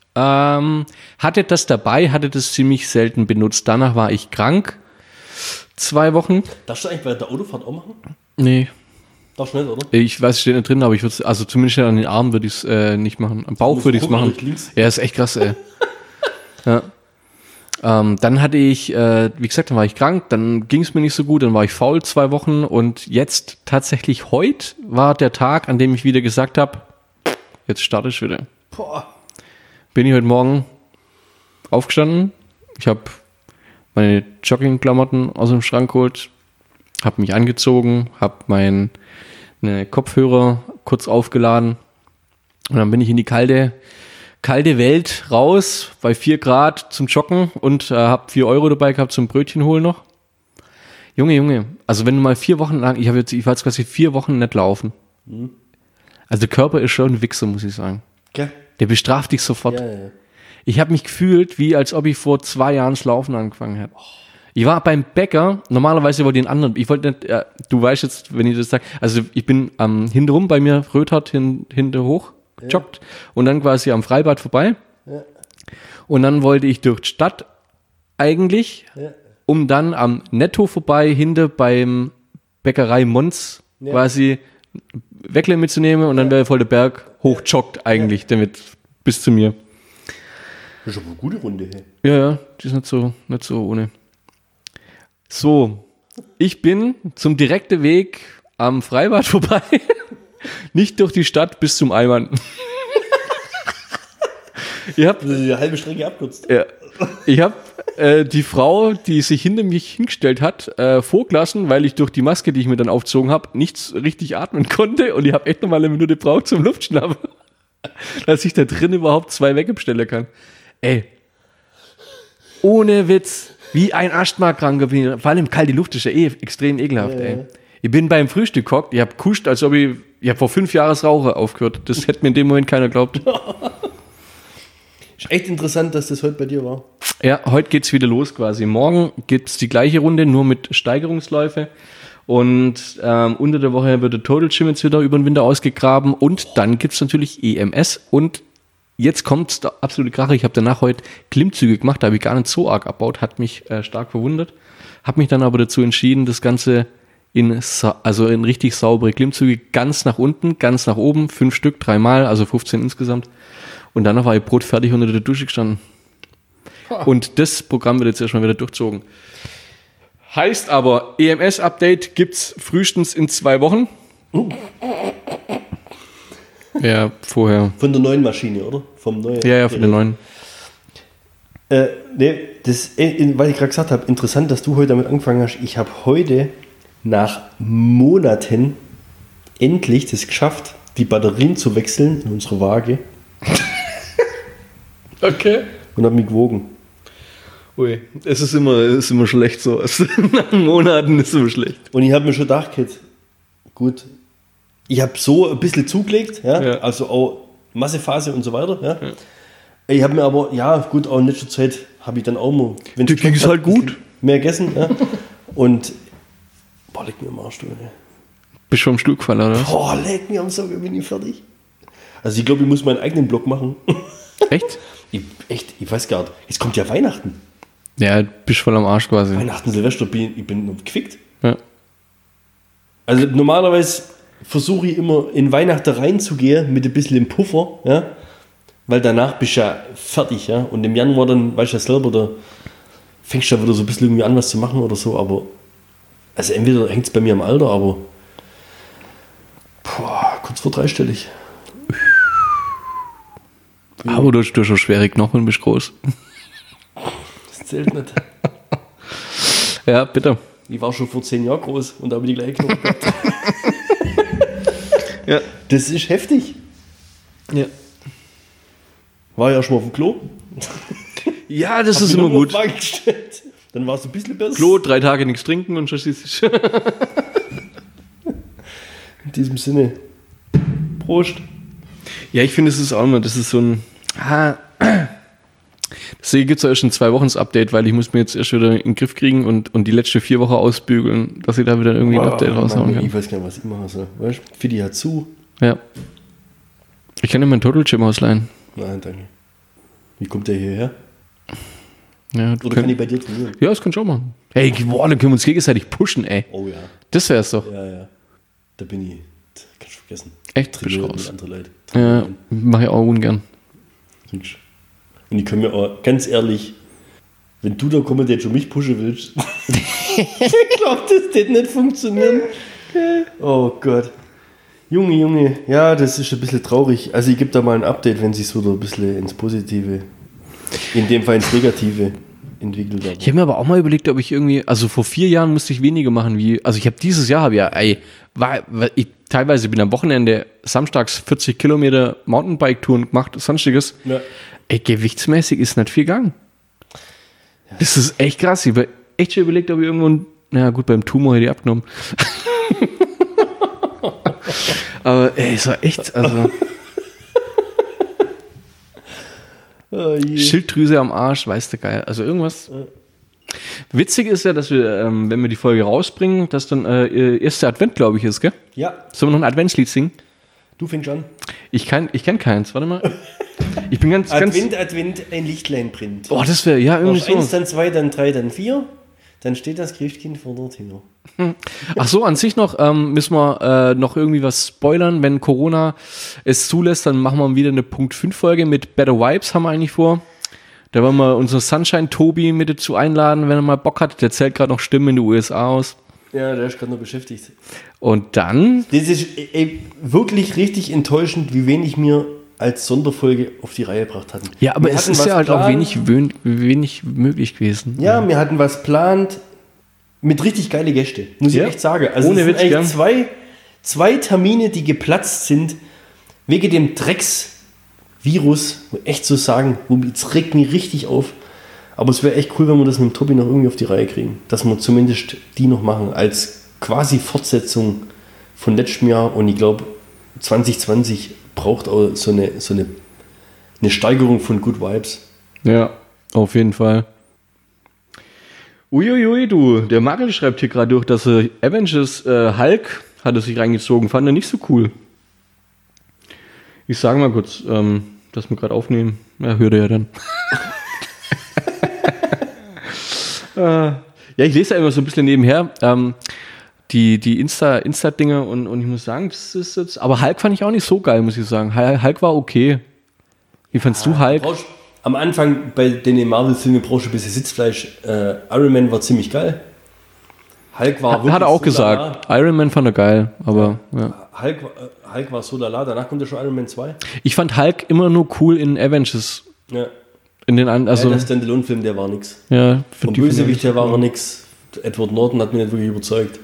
hatte das dabei, hatte das ziemlich selten benutzt. Danach war ich krank. 2 Wochen. Darfst du eigentlich bei der Autofahrt auch machen? Nee. Darfst du nicht, oder? Ich weiß, es steht nicht drin, aber ich würde es, also zumindest an den Armen würde ich es nicht machen. Am Bauch würde ich es machen. Ja, ist echt krass, ey. Ja. Dann hatte ich, wie gesagt, dann war ich krank, dann ging es mir nicht so gut, dann war ich faul 2 Wochen und jetzt tatsächlich heute war der Tag, an dem ich wieder gesagt habe, jetzt starte ich wieder. Boah. Bin ich heute Morgen aufgestanden, ich habe meine Joggingklamotten aus dem Schrank geholt, habe mich angezogen, habe meine Kopfhörer kurz aufgeladen und dann bin ich in die kalte Welt raus bei 4 Grad zum Joggen und habe 4 Euro dabei gehabt zum Brötchen holen noch. Junge, also wenn du mal 4 Wochen lang, ich war jetzt quasi 4 Wochen nicht laufen. Mhm. Also der Körper ist schon ein Wichser, muss ich sagen. Okay. Der bestraft dich sofort. Ja. Ich habe mich gefühlt, wie als ob ich vor 2 Jahren das Laufen angefangen hätte. Ich war beim Bäcker, normalerweise wollte ich einen anderen, ich wollte nicht, du weißt jetzt, wenn ich das sage, also ich bin hintenrum bei mir, Röthart hinter hoch, joggt und dann quasi am Freibad vorbei. Ja. Und dann wollte ich durch die Stadt eigentlich, um dann am Netto vorbei, hinter beim Bäckerei Mons quasi Weckle mitzunehmen und dann wäre voll der Berg hochjoggt eigentlich, damit bis zu mir. Das ist aber eine gute Runde, hey. Ja, die ist nicht so ohne. So, ich bin zum direkten Weg am Freibad vorbei, nicht durch die Stadt bis zum Eimern. Ich habe die halbe Strecke abkürzt. Ja, ich habe die Frau, die sich hinter mich hingestellt hat, vorgelassen, weil ich durch die Maske, die ich mir dann aufgezogen habe, nichts richtig atmen konnte und ich habe echt noch mal eine Minute gebraucht zum Luftschnappen, dass ich da drin überhaupt 2 wegbestellen kann. Ey, ohne Witz. Wie ein Asthma-Kranker bin ich. Vor allem kalte Luft ist ja extrem ekelhaft, ey. Ich bin beim Frühstück gehockt, ich hab kuscht, als ob ich hab vor 5 Jahren das Rauchen aufgehört. Das hätte mir in dem Moment keiner geglaubt. Ist echt interessant, dass das heute bei dir war. Ja, heute geht's wieder los quasi. Morgen gibt's die gleiche Runde, nur mit Steigerungsläufe. Und unter der Woche wird der Total Gym jetzt wieder über den Winter ausgegraben. Und dann gibt's natürlich EMS. Und jetzt kommt's der absolute Kracher. Ich habe danach heute Klimmzüge gemacht, da habe ich gar nicht so arg abgebaut. Hat mich stark verwundert. Habe mich dann aber dazu entschieden, das Ganze in richtig saubere Klimmzüge ganz nach unten, ganz nach oben, 5 Stück, 3 Mal, also 15 insgesamt. Und dann war ich brotfertig unter der Dusche gestanden. Und das Programm wird jetzt erstmal wieder durchzogen. Heißt aber, EMS-Update gibt's frühestens in 2 Wochen. Ja, vorher. Von der neuen Maschine, oder? Vom neuen. Ja, von der neuen. Nee, das, weil ich gerade gesagt habe, interessant, dass du heute damit angefangen hast. Ich habe heute nach Monaten endlich das geschafft, die Batterien zu wechseln in unserer Waage. Okay. Und habe mich gewogen. Ui, es ist immer schlecht so. Nach Monaten ist es immer schlecht. Und ich habe mir schon gedacht, gut, ich habe so ein bisschen zugelegt, ja? Also auch Massephase und so weiter. Ja? Ja. Ich habe mir aber, gut, auch in letzter Zeit habe ich dann auch mal, wenn es ging es halt gut, mehr gegessen. Ja? Und, leck mir am Arsch, du. Bist du vom Stuhl gefallen, oder? Leck mir am Sauge, bin ich fertig. Also ich glaube, ich muss meinen eigenen Blog machen. Echt? Ich weiß gar nicht. Jetzt kommt ja Weihnachten. Ja, bist voll am Arsch quasi. Weihnachten, Silvester, ich bin gefickt. Ja. Also normalerweise versuche ich immer in Weihnachten reinzugehen mit ein bisschen im Puffer, ja, weil danach bist du ja fertig, ja, und im Januar dann, weißt du ja selber, da fängst du ja wieder so ein bisschen irgendwie an, was zu machen oder so, aber, also entweder hängt es bei mir am Alter, aber kurz vor 3-stellig. Aber du hast schon schwere Knochen und bist groß. Das zählt nicht. Ja, bitte. Ich war schon vor 10 Jahren groß und habe die gleiche Knochen gehabt. Ja. Das ist heftig. Ja. War ja schon mal auf dem Klo. Ja, das ist immer gut. Dann war es ein bisschen besser. Klo, 3 Tage nichts trinken und schon siehst du. In diesem Sinne. Prost. Ja, ich finde, es ist auch immer, das ist so ein. Deswegen gibt es ja erst in 2 Wochen das Update, weil ich muss mir jetzt erst wieder in den Griff kriegen und die letzte 4 Wochen ausbügeln, dass ich da wieder irgendwie ein Update raushauen kann. Ich weiß gar nicht, was ich mache. So. Weißt du, Fidi hat zu. Ja. Ich kann dir meinen Total Gym ausleihen. Nein, danke. Wie kommt der hierher? Ja, oder kann ich bei dir trainieren? Ja, das kannst du auch machen. Hey, dann können wir uns gegenseitig pushen, ey. Oh ja. Das wär's doch. Ja. Da bin ich. Kannst du vergessen. Echt? Trainieren mit anderen Leuten. Ja, mache ich auch ungern. Und ich kann mir auch, ganz ehrlich, wenn du da kommst, schon mich pushen willst, ich glaube, das wird nicht funktionieren. Oh Gott. Junge, ja, das ist ein bisschen traurig. Also ich gebe da mal ein Update, wenn sich so ein bisschen ins Positive, in dem Fall ins Negative entwickelt hat. Ich habe mir aber auch mal überlegt, ob ich irgendwie, also vor 4 Jahren musste ich weniger machen also ich habe dieses Jahr, ich teilweise bin am Wochenende samstags 40 Kilometer Mountainbike-Touren gemacht, sonstiges. Ja. Ey, gewichtsmäßig ist nicht viel gegangen. Ja. Das ist echt krass. Ich habe echt schon überlegt, ob ich irgendwo, beim Tumor hätte ich abgenommen. Aber ey, es war echt, also. Schilddrüse am Arsch, weißt du, geil. Also irgendwas. Ja. Witzig ist ja, dass wir, wenn wir die Folge rausbringen, dass dann erster Advent, glaube ich, ist, gell? Ja. Sollen wir noch ein Adventslied singen? Du fängst an. Ich kenn keins, warte mal. Ich bin ganz... Advent, ein Lichtlein brennt. Oh, das wäre, ja, irgendwie so. 1, dann 2, dann 3, dann 4. Dann steht das Christkind vor der Tür. Ach so, an sich noch, müssen wir noch irgendwie was spoilern. Wenn Corona es zulässt, dann machen wir wieder eine Punkt 5 Folge mit Better Vibes, haben wir eigentlich vor. Da wollen wir unseren Sunshine-Tobi mit dazu einladen, wenn er mal Bock hat. Der zählt gerade noch Stimmen in den USA aus. Ja, der ist gerade noch beschäftigt. Und dann... Das ist wirklich richtig enttäuschend, wie wenig mir als Sonderfolge auf die Reihe gebracht hatten. Ja, aber es ist ja halt auch wenig möglich gewesen. Ja, wir hatten was geplant mit richtig geile Gäste, muss ich echt sagen. Also ohne es Witz, sind eigentlich zwei Termine, die geplatzt sind, wegen dem Drecksvirus, echt zu sagen, jetzt regt mich richtig auf. Aber es wäre echt cool, wenn wir das mit dem Tobi noch irgendwie auf die Reihe kriegen. Dass wir zumindest die noch machen, als quasi Fortsetzung von letztem Jahr. Und ich glaube, 2020 braucht auch so eine Steigerung von Good Vibes. Ja, auf jeden Fall. Uiuiui, du, der Magel schreibt hier gerade durch, dass Avengers Hulk hat er sich reingezogen, fand er nicht so cool. Ich sage mal kurz, dass wir gerade aufnehmen. Ja, hört er ja dann. Ja, ich lese ja immer so ein bisschen nebenher die Insta-Dinge und ich muss sagen, das ist jetzt, aber Hulk fand ich auch nicht so geil, muss ich sagen. Hulk war okay. Wie fandst du Hulk? Am Anfang bei den Marvel-Filmen brauchst du ein bisschen Sitzfleisch. Iron Man war ziemlich geil. Hulk war Hat er auch gesagt. Iron Man fand er geil, aber ja. Hulk war so lala, danach kommt ja schon Iron Man 2. Ich fand Hulk immer nur cool in Avengers. Ja. In den also der Standalone-Film, der war nix. Ja, vom Bösewicht, der war nix. Edward Norton hat mich nicht wirklich überzeugt.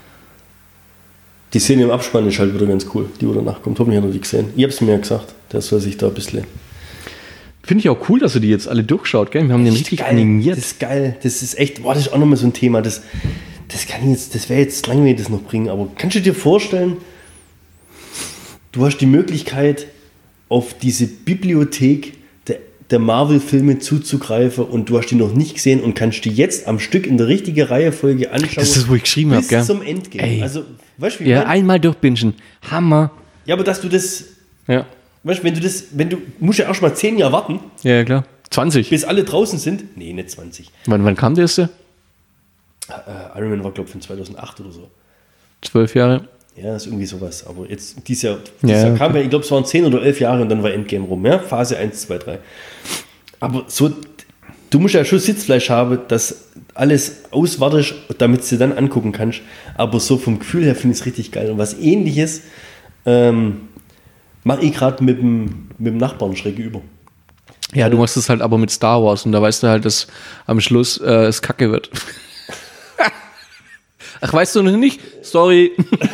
Die Szene im Abspann ist halt wieder ganz cool, die wo danach kommt. Hoffentlich hat er die gesehen. Ich hab's mir ja gesagt, der soll sich da ein bisschen... Finde ich auch cool, dass er die jetzt alle durchschaut, gell? Wir haben den richtig geil. animiert. Das ist geil. Das ist echt, das ist auch nochmal so ein Thema. Das wäre jetzt langweilig, das noch bringen. Aber kannst du dir vorstellen, du hast die Möglichkeit, auf diese Bibliothek der Marvel-Filme zuzugreifen und du hast die noch nicht gesehen und kannst die jetzt am Stück in der richtigen Reihenfolge anschauen. Das ist, wo ich geschrieben habe, gell? Bis zum Endgame. Ey. Also, weißt du, wie ja, einmal durchbingen. Hammer. Ja, aber dass du das... Ja. Weißt du, musst ja erst mal 10 Jahre warten. Ja, klar. 20. Bis alle draußen sind. Nee, nicht 20. Wann kam der erste? Iron Man war, glaube ich, von 2008 oder so. 12 Jahre. Ja, ist irgendwie sowas. Aber jetzt, dieses Jahr kam ja, ich glaube, es waren 10 oder 11 Jahre und dann war Endgame rum. Ja? Phase 1, 2, 3. Aber so, du musst ja schon Sitzfleisch haben, dass alles auswartest, damit du dir dann angucken kannst. Aber so vom Gefühl her finde ich es richtig geil. Und was Ähnliches mache ich gerade mit dem Nachbarn schräg über. Ja, du machst es halt aber mit Star Wars und da weißt du halt, dass am Schluss es kacke wird. Ach, weißt du noch nicht? Sorry.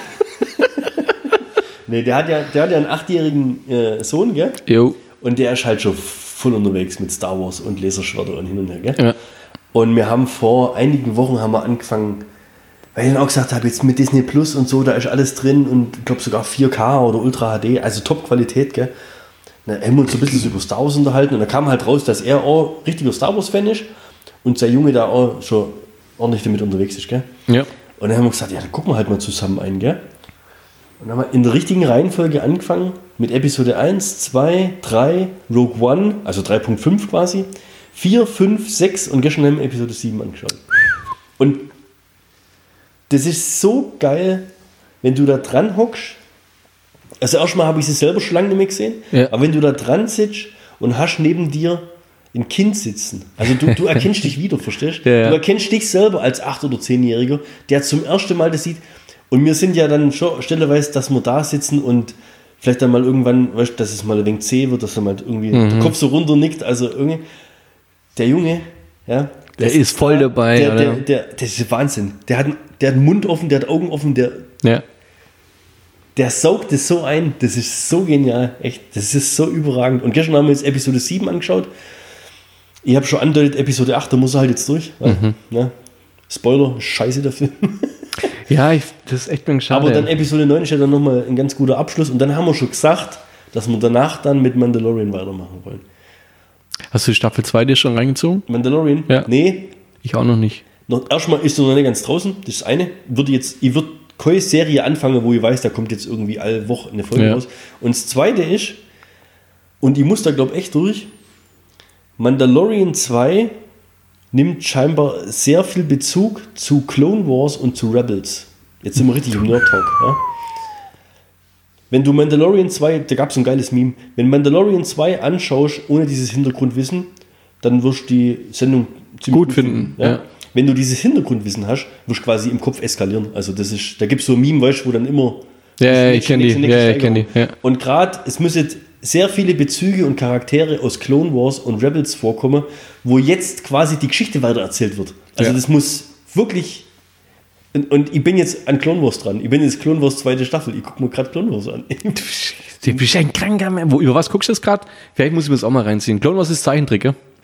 Nee, der hat ja einen 8-jährigen Sohn, gell? Jo. Und der ist halt schon voll unterwegs mit Star Wars und Laserschwerter und hin und her, gell? Ja. Und wir haben vor einigen Wochen angefangen, weil ich dann auch gesagt habe, jetzt mit Disney Plus und so, da ist alles drin und ich glaube sogar 4K oder Ultra HD, also Top-Qualität, gell? Dann haben wir uns so ein bisschen so über Star Wars unterhalten und da kam halt raus, dass er auch richtiger Star Wars-Fan ist und sein Junge da auch schon ordentlich damit unterwegs ist, gell? Ja. Und dann haben wir gesagt, ja, dann gucken wir halt mal zusammen ein, gell? Und dann haben wir in der richtigen Reihenfolge angefangen mit Episode 1, 2, 3, Rogue One, also 3.5 quasi, 4, 5, 6 und gestern haben wir Episode 7 angeschaut. Und das ist so geil, wenn du da dran hockst. Also erstmal habe ich sie selber schon lange nicht mehr gesehen, ja. Aber wenn du da dran sitzt und hast neben dir ein Kind sitzen, also du erkennst dich wieder, verstehst du? Ja. Du erkennst dich selber als 8- oder 10-Jähriger, der zum ersten Mal das sieht. Und wir sind ja dann schon stellenweise, dass wir da sitzen und vielleicht dann mal irgendwann, weißt du, dass es mal ein wenig zäh wird, dass dann mal irgendwie der Kopf so runter nickt. Also irgendwie, der Junge, ja. Der ist voll dabei. Das ist Wahnsinn. Der hat einen Mund offen, der hat Augen offen, der saugt es so ein. Das ist so genial, echt. Das ist so überragend. Und gestern haben wir jetzt Episode 7 angeschaut. Ich habe schon andeutet, Episode 8, da muss er halt jetzt durch. Ja. Spoiler, scheiße der Film. Ja, das ist echt ein schade. Aber dann Episode 9 ist ja dann nochmal ein ganz guter Abschluss. Und dann haben wir schon gesagt, dass wir danach dann mit Mandalorian weitermachen wollen. Hast du Staffel 2 dir schon reingezogen? Mandalorian? Ja. Nee. Ich auch noch nicht. Erstmal ist er noch nicht ganz draußen. Das ist das eine. Ich würde keine Serie anfangen, wo ich weiß, da kommt jetzt irgendwie alle Woche eine Folge raus. Und das zweite ist, und ich muss da glaube ich echt durch, Mandalorian 2 nimmt scheinbar sehr viel Bezug zu Clone Wars und zu Rebels. Jetzt sind wir richtig im Nerd-Talk. Ja? Wenn du Mandalorian 2, da gab es ein geiles Meme, wenn Mandalorian 2 anschaust, ohne dieses Hintergrundwissen, dann wirst du die Sendung ziemlich gut finden. Ja. Wenn du dieses Hintergrundwissen hast, wirst du quasi im Kopf eskalieren. Also das ist, da gibt es so ein Meme, weißt du, wo dann immer... Ja, ich kenne die. Ja, ich kenne die. Ja. Und gerade, es müssen sehr viele Bezüge und Charaktere aus Clone Wars und Rebels vorkommen, wo jetzt quasi die Geschichte weitererzählt wird. Also das muss wirklich... Und ich bin jetzt an Clone Wars dran. Ich bin jetzt Clone Wars 2. Staffel. Ich gucke mir gerade Clone Wars an. Du bist ein kranker Mann. Über was guckst du das gerade? Vielleicht muss ich mir das auch mal reinziehen. Clone Wars ist Zeichentrick, ja?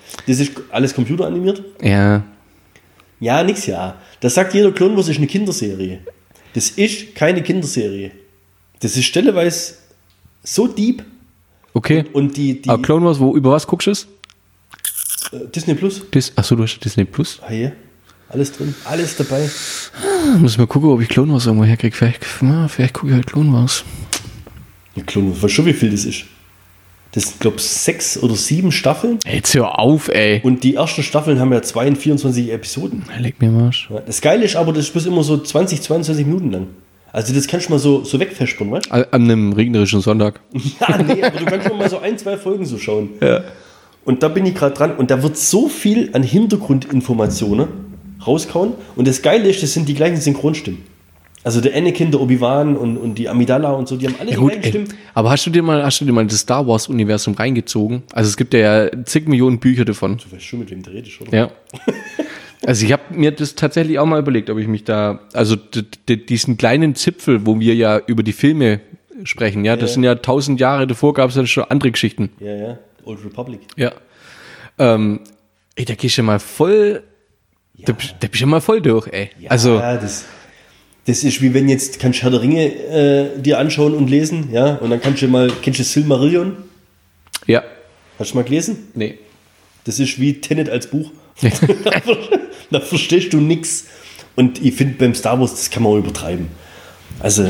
Das ist alles computeranimiert. Ja. Ja, nix ja. Das sagt jeder, Clone Wars ist eine Kinderserie. Das ist keine Kinderserie. Das ist stelleweise so deep. Okay. Und die Aber Clone Wars, über was guckst du es? Disney Plus. Achso, du hast Disney Plus. Ah, ja. Alles drin. Alles dabei. Muss mal gucken, ob ich Clone Wars irgendwo herkriege. Vielleicht gucke ich halt Clone Wars. Ja, Clone Wars, weißt du, wie viel das ist? Das sind, glaube ich, 6 oder 7 Staffeln. Jetzt hör auf, ey. Und die ersten Staffeln haben ja 24 Episoden. Leg mir mal. Ja, das Geile ist aber, das ist bloß immer so 20, 22 Minuten lang. Also das kannst du mal so wegfespern, weißt du? An einem regnerischen Sonntag. Ja, nee, aber du kannst schon mal so 1, 2 Folgen so schauen. Ja. Und da bin ich gerade dran. Und da wird so viel an Hintergrundinformationen rausgehauen. Und das Geile ist, das sind die gleichen Synchronstimmen. Also der Anakin, der Obi-Wan und die Amidala und so, die haben alle die gleichen Stimmen. Aber hast du dir mal das Star Wars-Universum reingezogen? Also es gibt ja zig Millionen Bücher davon. Du weißt schon, mit wem du redest, oder? Ja. Also ich habe mir das tatsächlich auch mal überlegt, ob ich mich da, also diesen kleinen Zipfel, wo wir ja über die Filme sprechen, ja, das sind ja 1000 Jahre davor, gab es dann schon andere Geschichten. Ja, Old Republic. Ja. Da gehst du ja mal voll, da bist du ja mal voll durch, ey. Ja, also das ist wie wenn jetzt kannst du Herr der Ringe dir anschauen und lesen, ja, und dann kennst du Silmarillion? Ja. Hast du mal gelesen? Nee. Das ist wie Tenet als Buch. Da verstehst du nichts. Und ich finde, beim Star Wars, das kann man auch übertreiben. Also.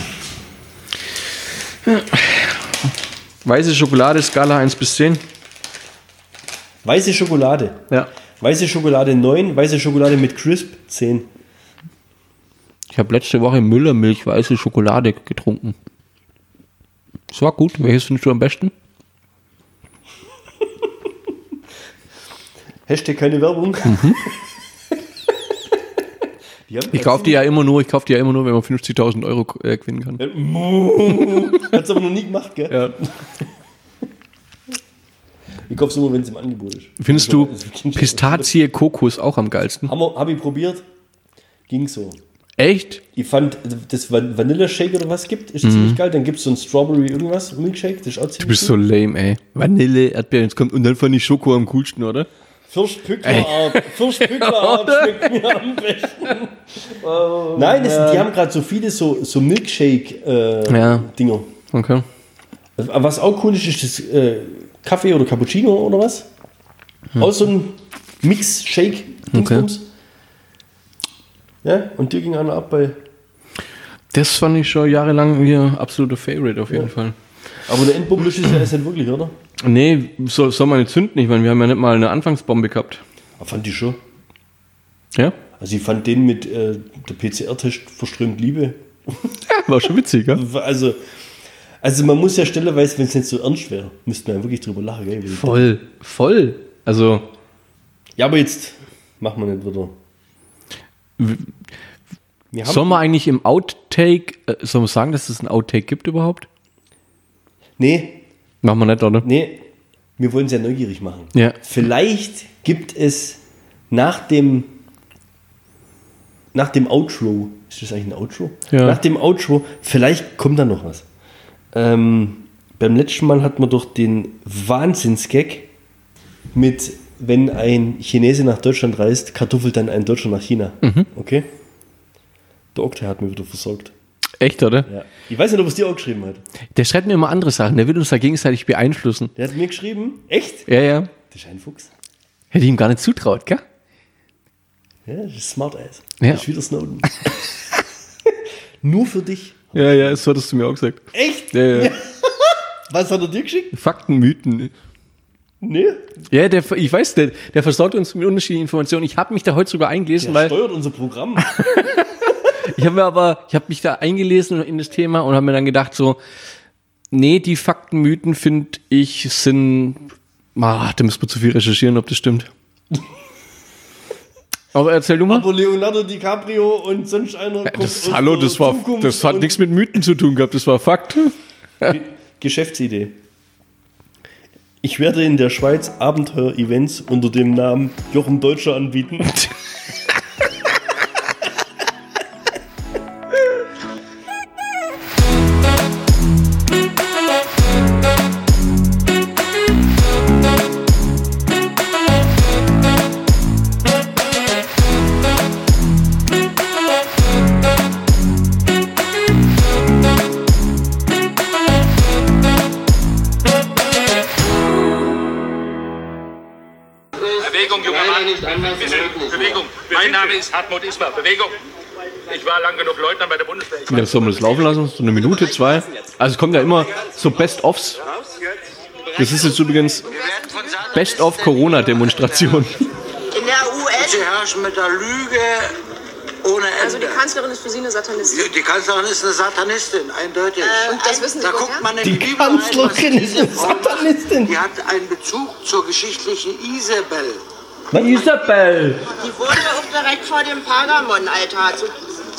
Weiße Schokolade, Skala 1 bis 10. Weiße Schokolade. Ja. Weiße Schokolade 9, weiße Schokolade mit Crisp 10. Ich habe letzte Woche Müllermilch weiße Schokolade getrunken. Das war gut. Welches findest du am besten? Hashtag keine Werbung. Ich kaufe die ja immer nur, wenn man 50.000 Euro gewinnen kann. Hat's aber noch nie gemacht, gell? Ja. Ich kaufe es immer, wenn es im Angebot ist. Findest du Pistazie, Kokos auch am geilsten? Hab ich probiert. Ging so. Echt? Ich fand, das Vanille-Shake oder was gibt, ist ziemlich geil. Dann gibt es so ein Strawberry irgendwas, Milkshake, das ist auch ziemlich Du bist so lame, ey. Vanille, Erdbeeren, jetzt kommt und dann fand ich Schoko am coolsten, oder? Fürstpücklerart schmeckt mir am besten. Nein, die haben gerade so viele so Milkshake-Dinger. Okay. Was auch cool ist das Kaffee oder Cappuccino oder was? Auch so ein Mix-Shake-Dingsbums. Okay. Ja, und dir ging einer ab bei... Das fand ich schon jahrelang ihr absoluter Favorite auf jeden Fall. Aber eine Endbombe ist ja nicht wirklich, oder? Nee, soll man nicht zünden. Ich meine, wir haben ja nicht mal eine Anfangsbombe gehabt. Aber fand ich schon. Ja? Also ich fand den mit der PCR-Test verströmt Liebe. War schon witzig, ja? Also man muss ja stellenweise, wenn es nicht so ernst wäre, müsste man ja wirklich drüber lachen, gell? Voll. Also... Ja, aber jetzt machen wir nicht wieder... Sollen wir eigentlich im Outtake, sollen wir sagen, dass es ein Outtake gibt überhaupt? Nee. Machen wir nicht, oder? Nee, wir wollen es ja neugierig machen. Ja. Vielleicht gibt es nach dem Outro, ist das eigentlich ein Outro? Ja. Nach dem Outro, vielleicht kommt da noch was. Beim letzten Mal hatten wir doch den Wahnsinnsgag mit, wenn ein Chinese nach Deutschland reist, kartoffelt dann ein Deutscher nach China. Okay? Der Okta hat mir wieder versorgt. Echt, oder? Ja. Ich weiß nicht, ob es dir auch geschrieben hat. Der schreibt mir immer andere Sachen. Der will uns da gegenseitig beeinflussen. Der hat mir geschrieben? Echt? Ja. Das ist ein Fuchs. Hätte ich ihm gar nicht zutraut, gell? Ja, das ist smart ass. Ja. Das ist wieder Snowden. Nur für dich. Ja, das hattest du mir auch gesagt. Echt? Ja. Was hat er dir geschickt? Fakten, Mythen. Nee. Ja, ich weiß, der versorgt uns mit unterschiedlichen Informationen. Ich habe mich da heute sogar eingelesen, Der steuert unser Programm. Ich habe mich da eingelesen in das Thema und habe mir dann gedacht so, nee, die Fakten, Mythen finde ich sind, da müssen wir zu viel recherchieren, ob das stimmt. Aber erzähl du mal. Aber Leonardo DiCaprio und sonst einer kommt Das hat nichts mit Mythen zu tun gehabt, das war Fakt. Geschäftsidee. Ich werde in der Schweiz Abenteuer-Events unter dem Namen Jochen Deutscher anbieten. gar nicht anders möglich. Bewegung. Mein Name ist Hartmut Ismar. Bewegung. Ich war lang genug Leutnant bei der Bundeswehr. Ja, sollen wir das laufen lassen? So eine Minute, 2? Also es kommen ja immer so Best-ofs. Das ist jetzt übrigens Best-of-Corona-Demonstration. In der UN. Sie herrschen mit der Lüge ohne Ende. Also die Kanzlerin ist für Sie eine Satanistin? Die Kanzlerin ist eine Satanistin, eindeutig. Und das wissen Sie da woher? guckt man in Die Bibel Kanzlerin rein, was ist eine diese Frau macht. Satanistin. Die hat einen Bezug zur geschichtlichen Isabel. Na, Isabel! Die wohnte auch direkt vor dem Pergamon-Altar, zu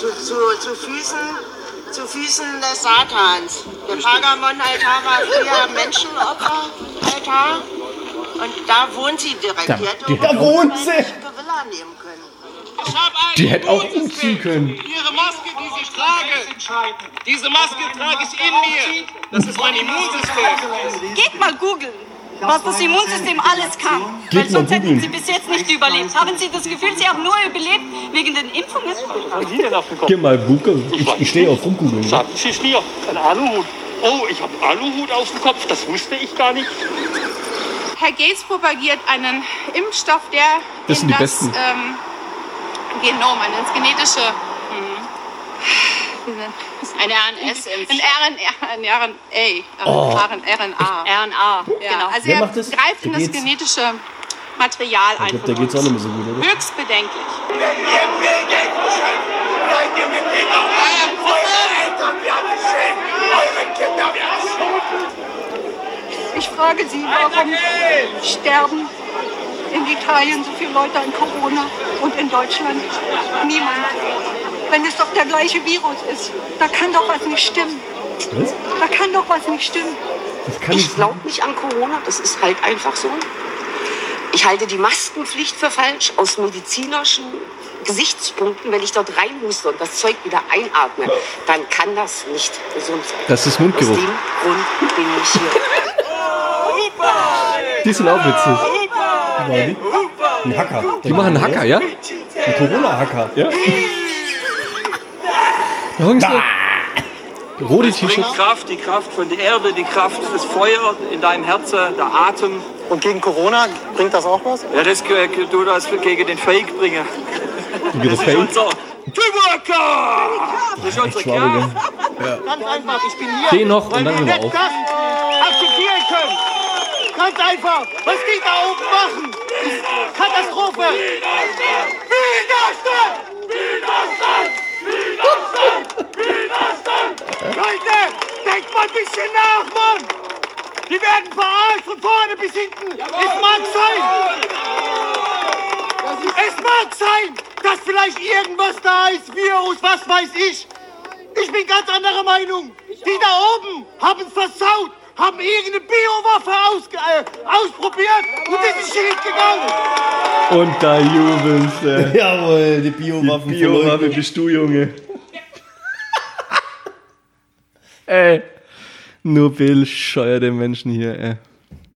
Füßen des Satans. Der Pergamon-Altar war früher Menschenopfer-Altar. Und da wohnt sie direkt. Da wohnt sie! Villa nehmen können. Die hätte auch umziehen können. Ihre Maske, die ich trage, diese Maske trage ich in mir. Das ist mein Immunsystem. Geht mal googeln, was das Immunsystem alles kann. Geht Weil sonst mal hätten googeln. Sie bis jetzt nicht überlebt. Haben Sie das Gefühl, Sie haben nur überlebt wegen den Impfungen? Geh mal googeln. Ich stehe auf rumgoogeln. Ne? Was ist hier? Ein Aluhut. Oh, ich habe Aluhut auf dem Kopf. Das wusste ich gar nicht. Herr Gates propagiert einen Impfstoff, der Das sind in die das Besten. Genom, ins genetische... Eine RNS-Impfstoff. Ein RNA. Oh. RNA, Ja, genau. also Wer er macht das? greift in Der das Gates? genetische Material Ich ein. glaube, von da geht's auch uns. nicht mehr so gut, oder? Höchst bedenklich. Ich frage Sie, warum sterben in Italien so viele Leute an Corona und in Deutschland niemand? Wenn es doch der gleiche Virus ist, da kann doch was nicht stimmen. Was? Da kann doch was nicht stimmen. Das kann Ich glaube nicht an Corona, das ist halt einfach so. Ich halte die Maskenpflicht für falsch aus medizinischen Gesichtspunkten. Wenn ich dort reinhuste und das Zeug wieder einatme, dann kann das nicht gesund sein. Das ist Aus Mundgeruch. dem Grund bin ich hier. Die sind auch witzig. Ein Hacker. Die machen einen Hacker, ja? Ein Corona-Hacker. Ja. Da hocken sie. Rote Bringt T-Shirts. Kraft, die Kraft von der Erde, die Kraft des Feuer in deinem Herzen, der Atem. Und gegen Corona bringt das auch was? Ja, das du das gegen den Fake bringen. Gegen Das ist unser Tuberka! Das ist unsere Schwabe, Kraft. Ganz einfach, ich bin hier, Den noch und weil dann wir sind wir nicht auf. das akzeptieren können. Ganz einfach, was die da oben machen, ist Katastrophe. Widerstand! Widerstand! Widerstand! Widerstand! Leute, denkt mal ein bisschen nach, Mann! Die werden verarscht von vorne bis hinten. Es mag sein. Es mag sein, dass vielleicht irgendwas da ist, Virus, was weiß ich. Ich bin ganz anderer Meinung. Die da oben haben es versaut, haben irgendeine Biowaffe ausprobiert und das ist schief gegangen. Und da jubeln sie. Jawohl, die Biowaffen. Die Biowaffe bist du, Junge. Ey. Nur bescheuerte Menschen hier, ey.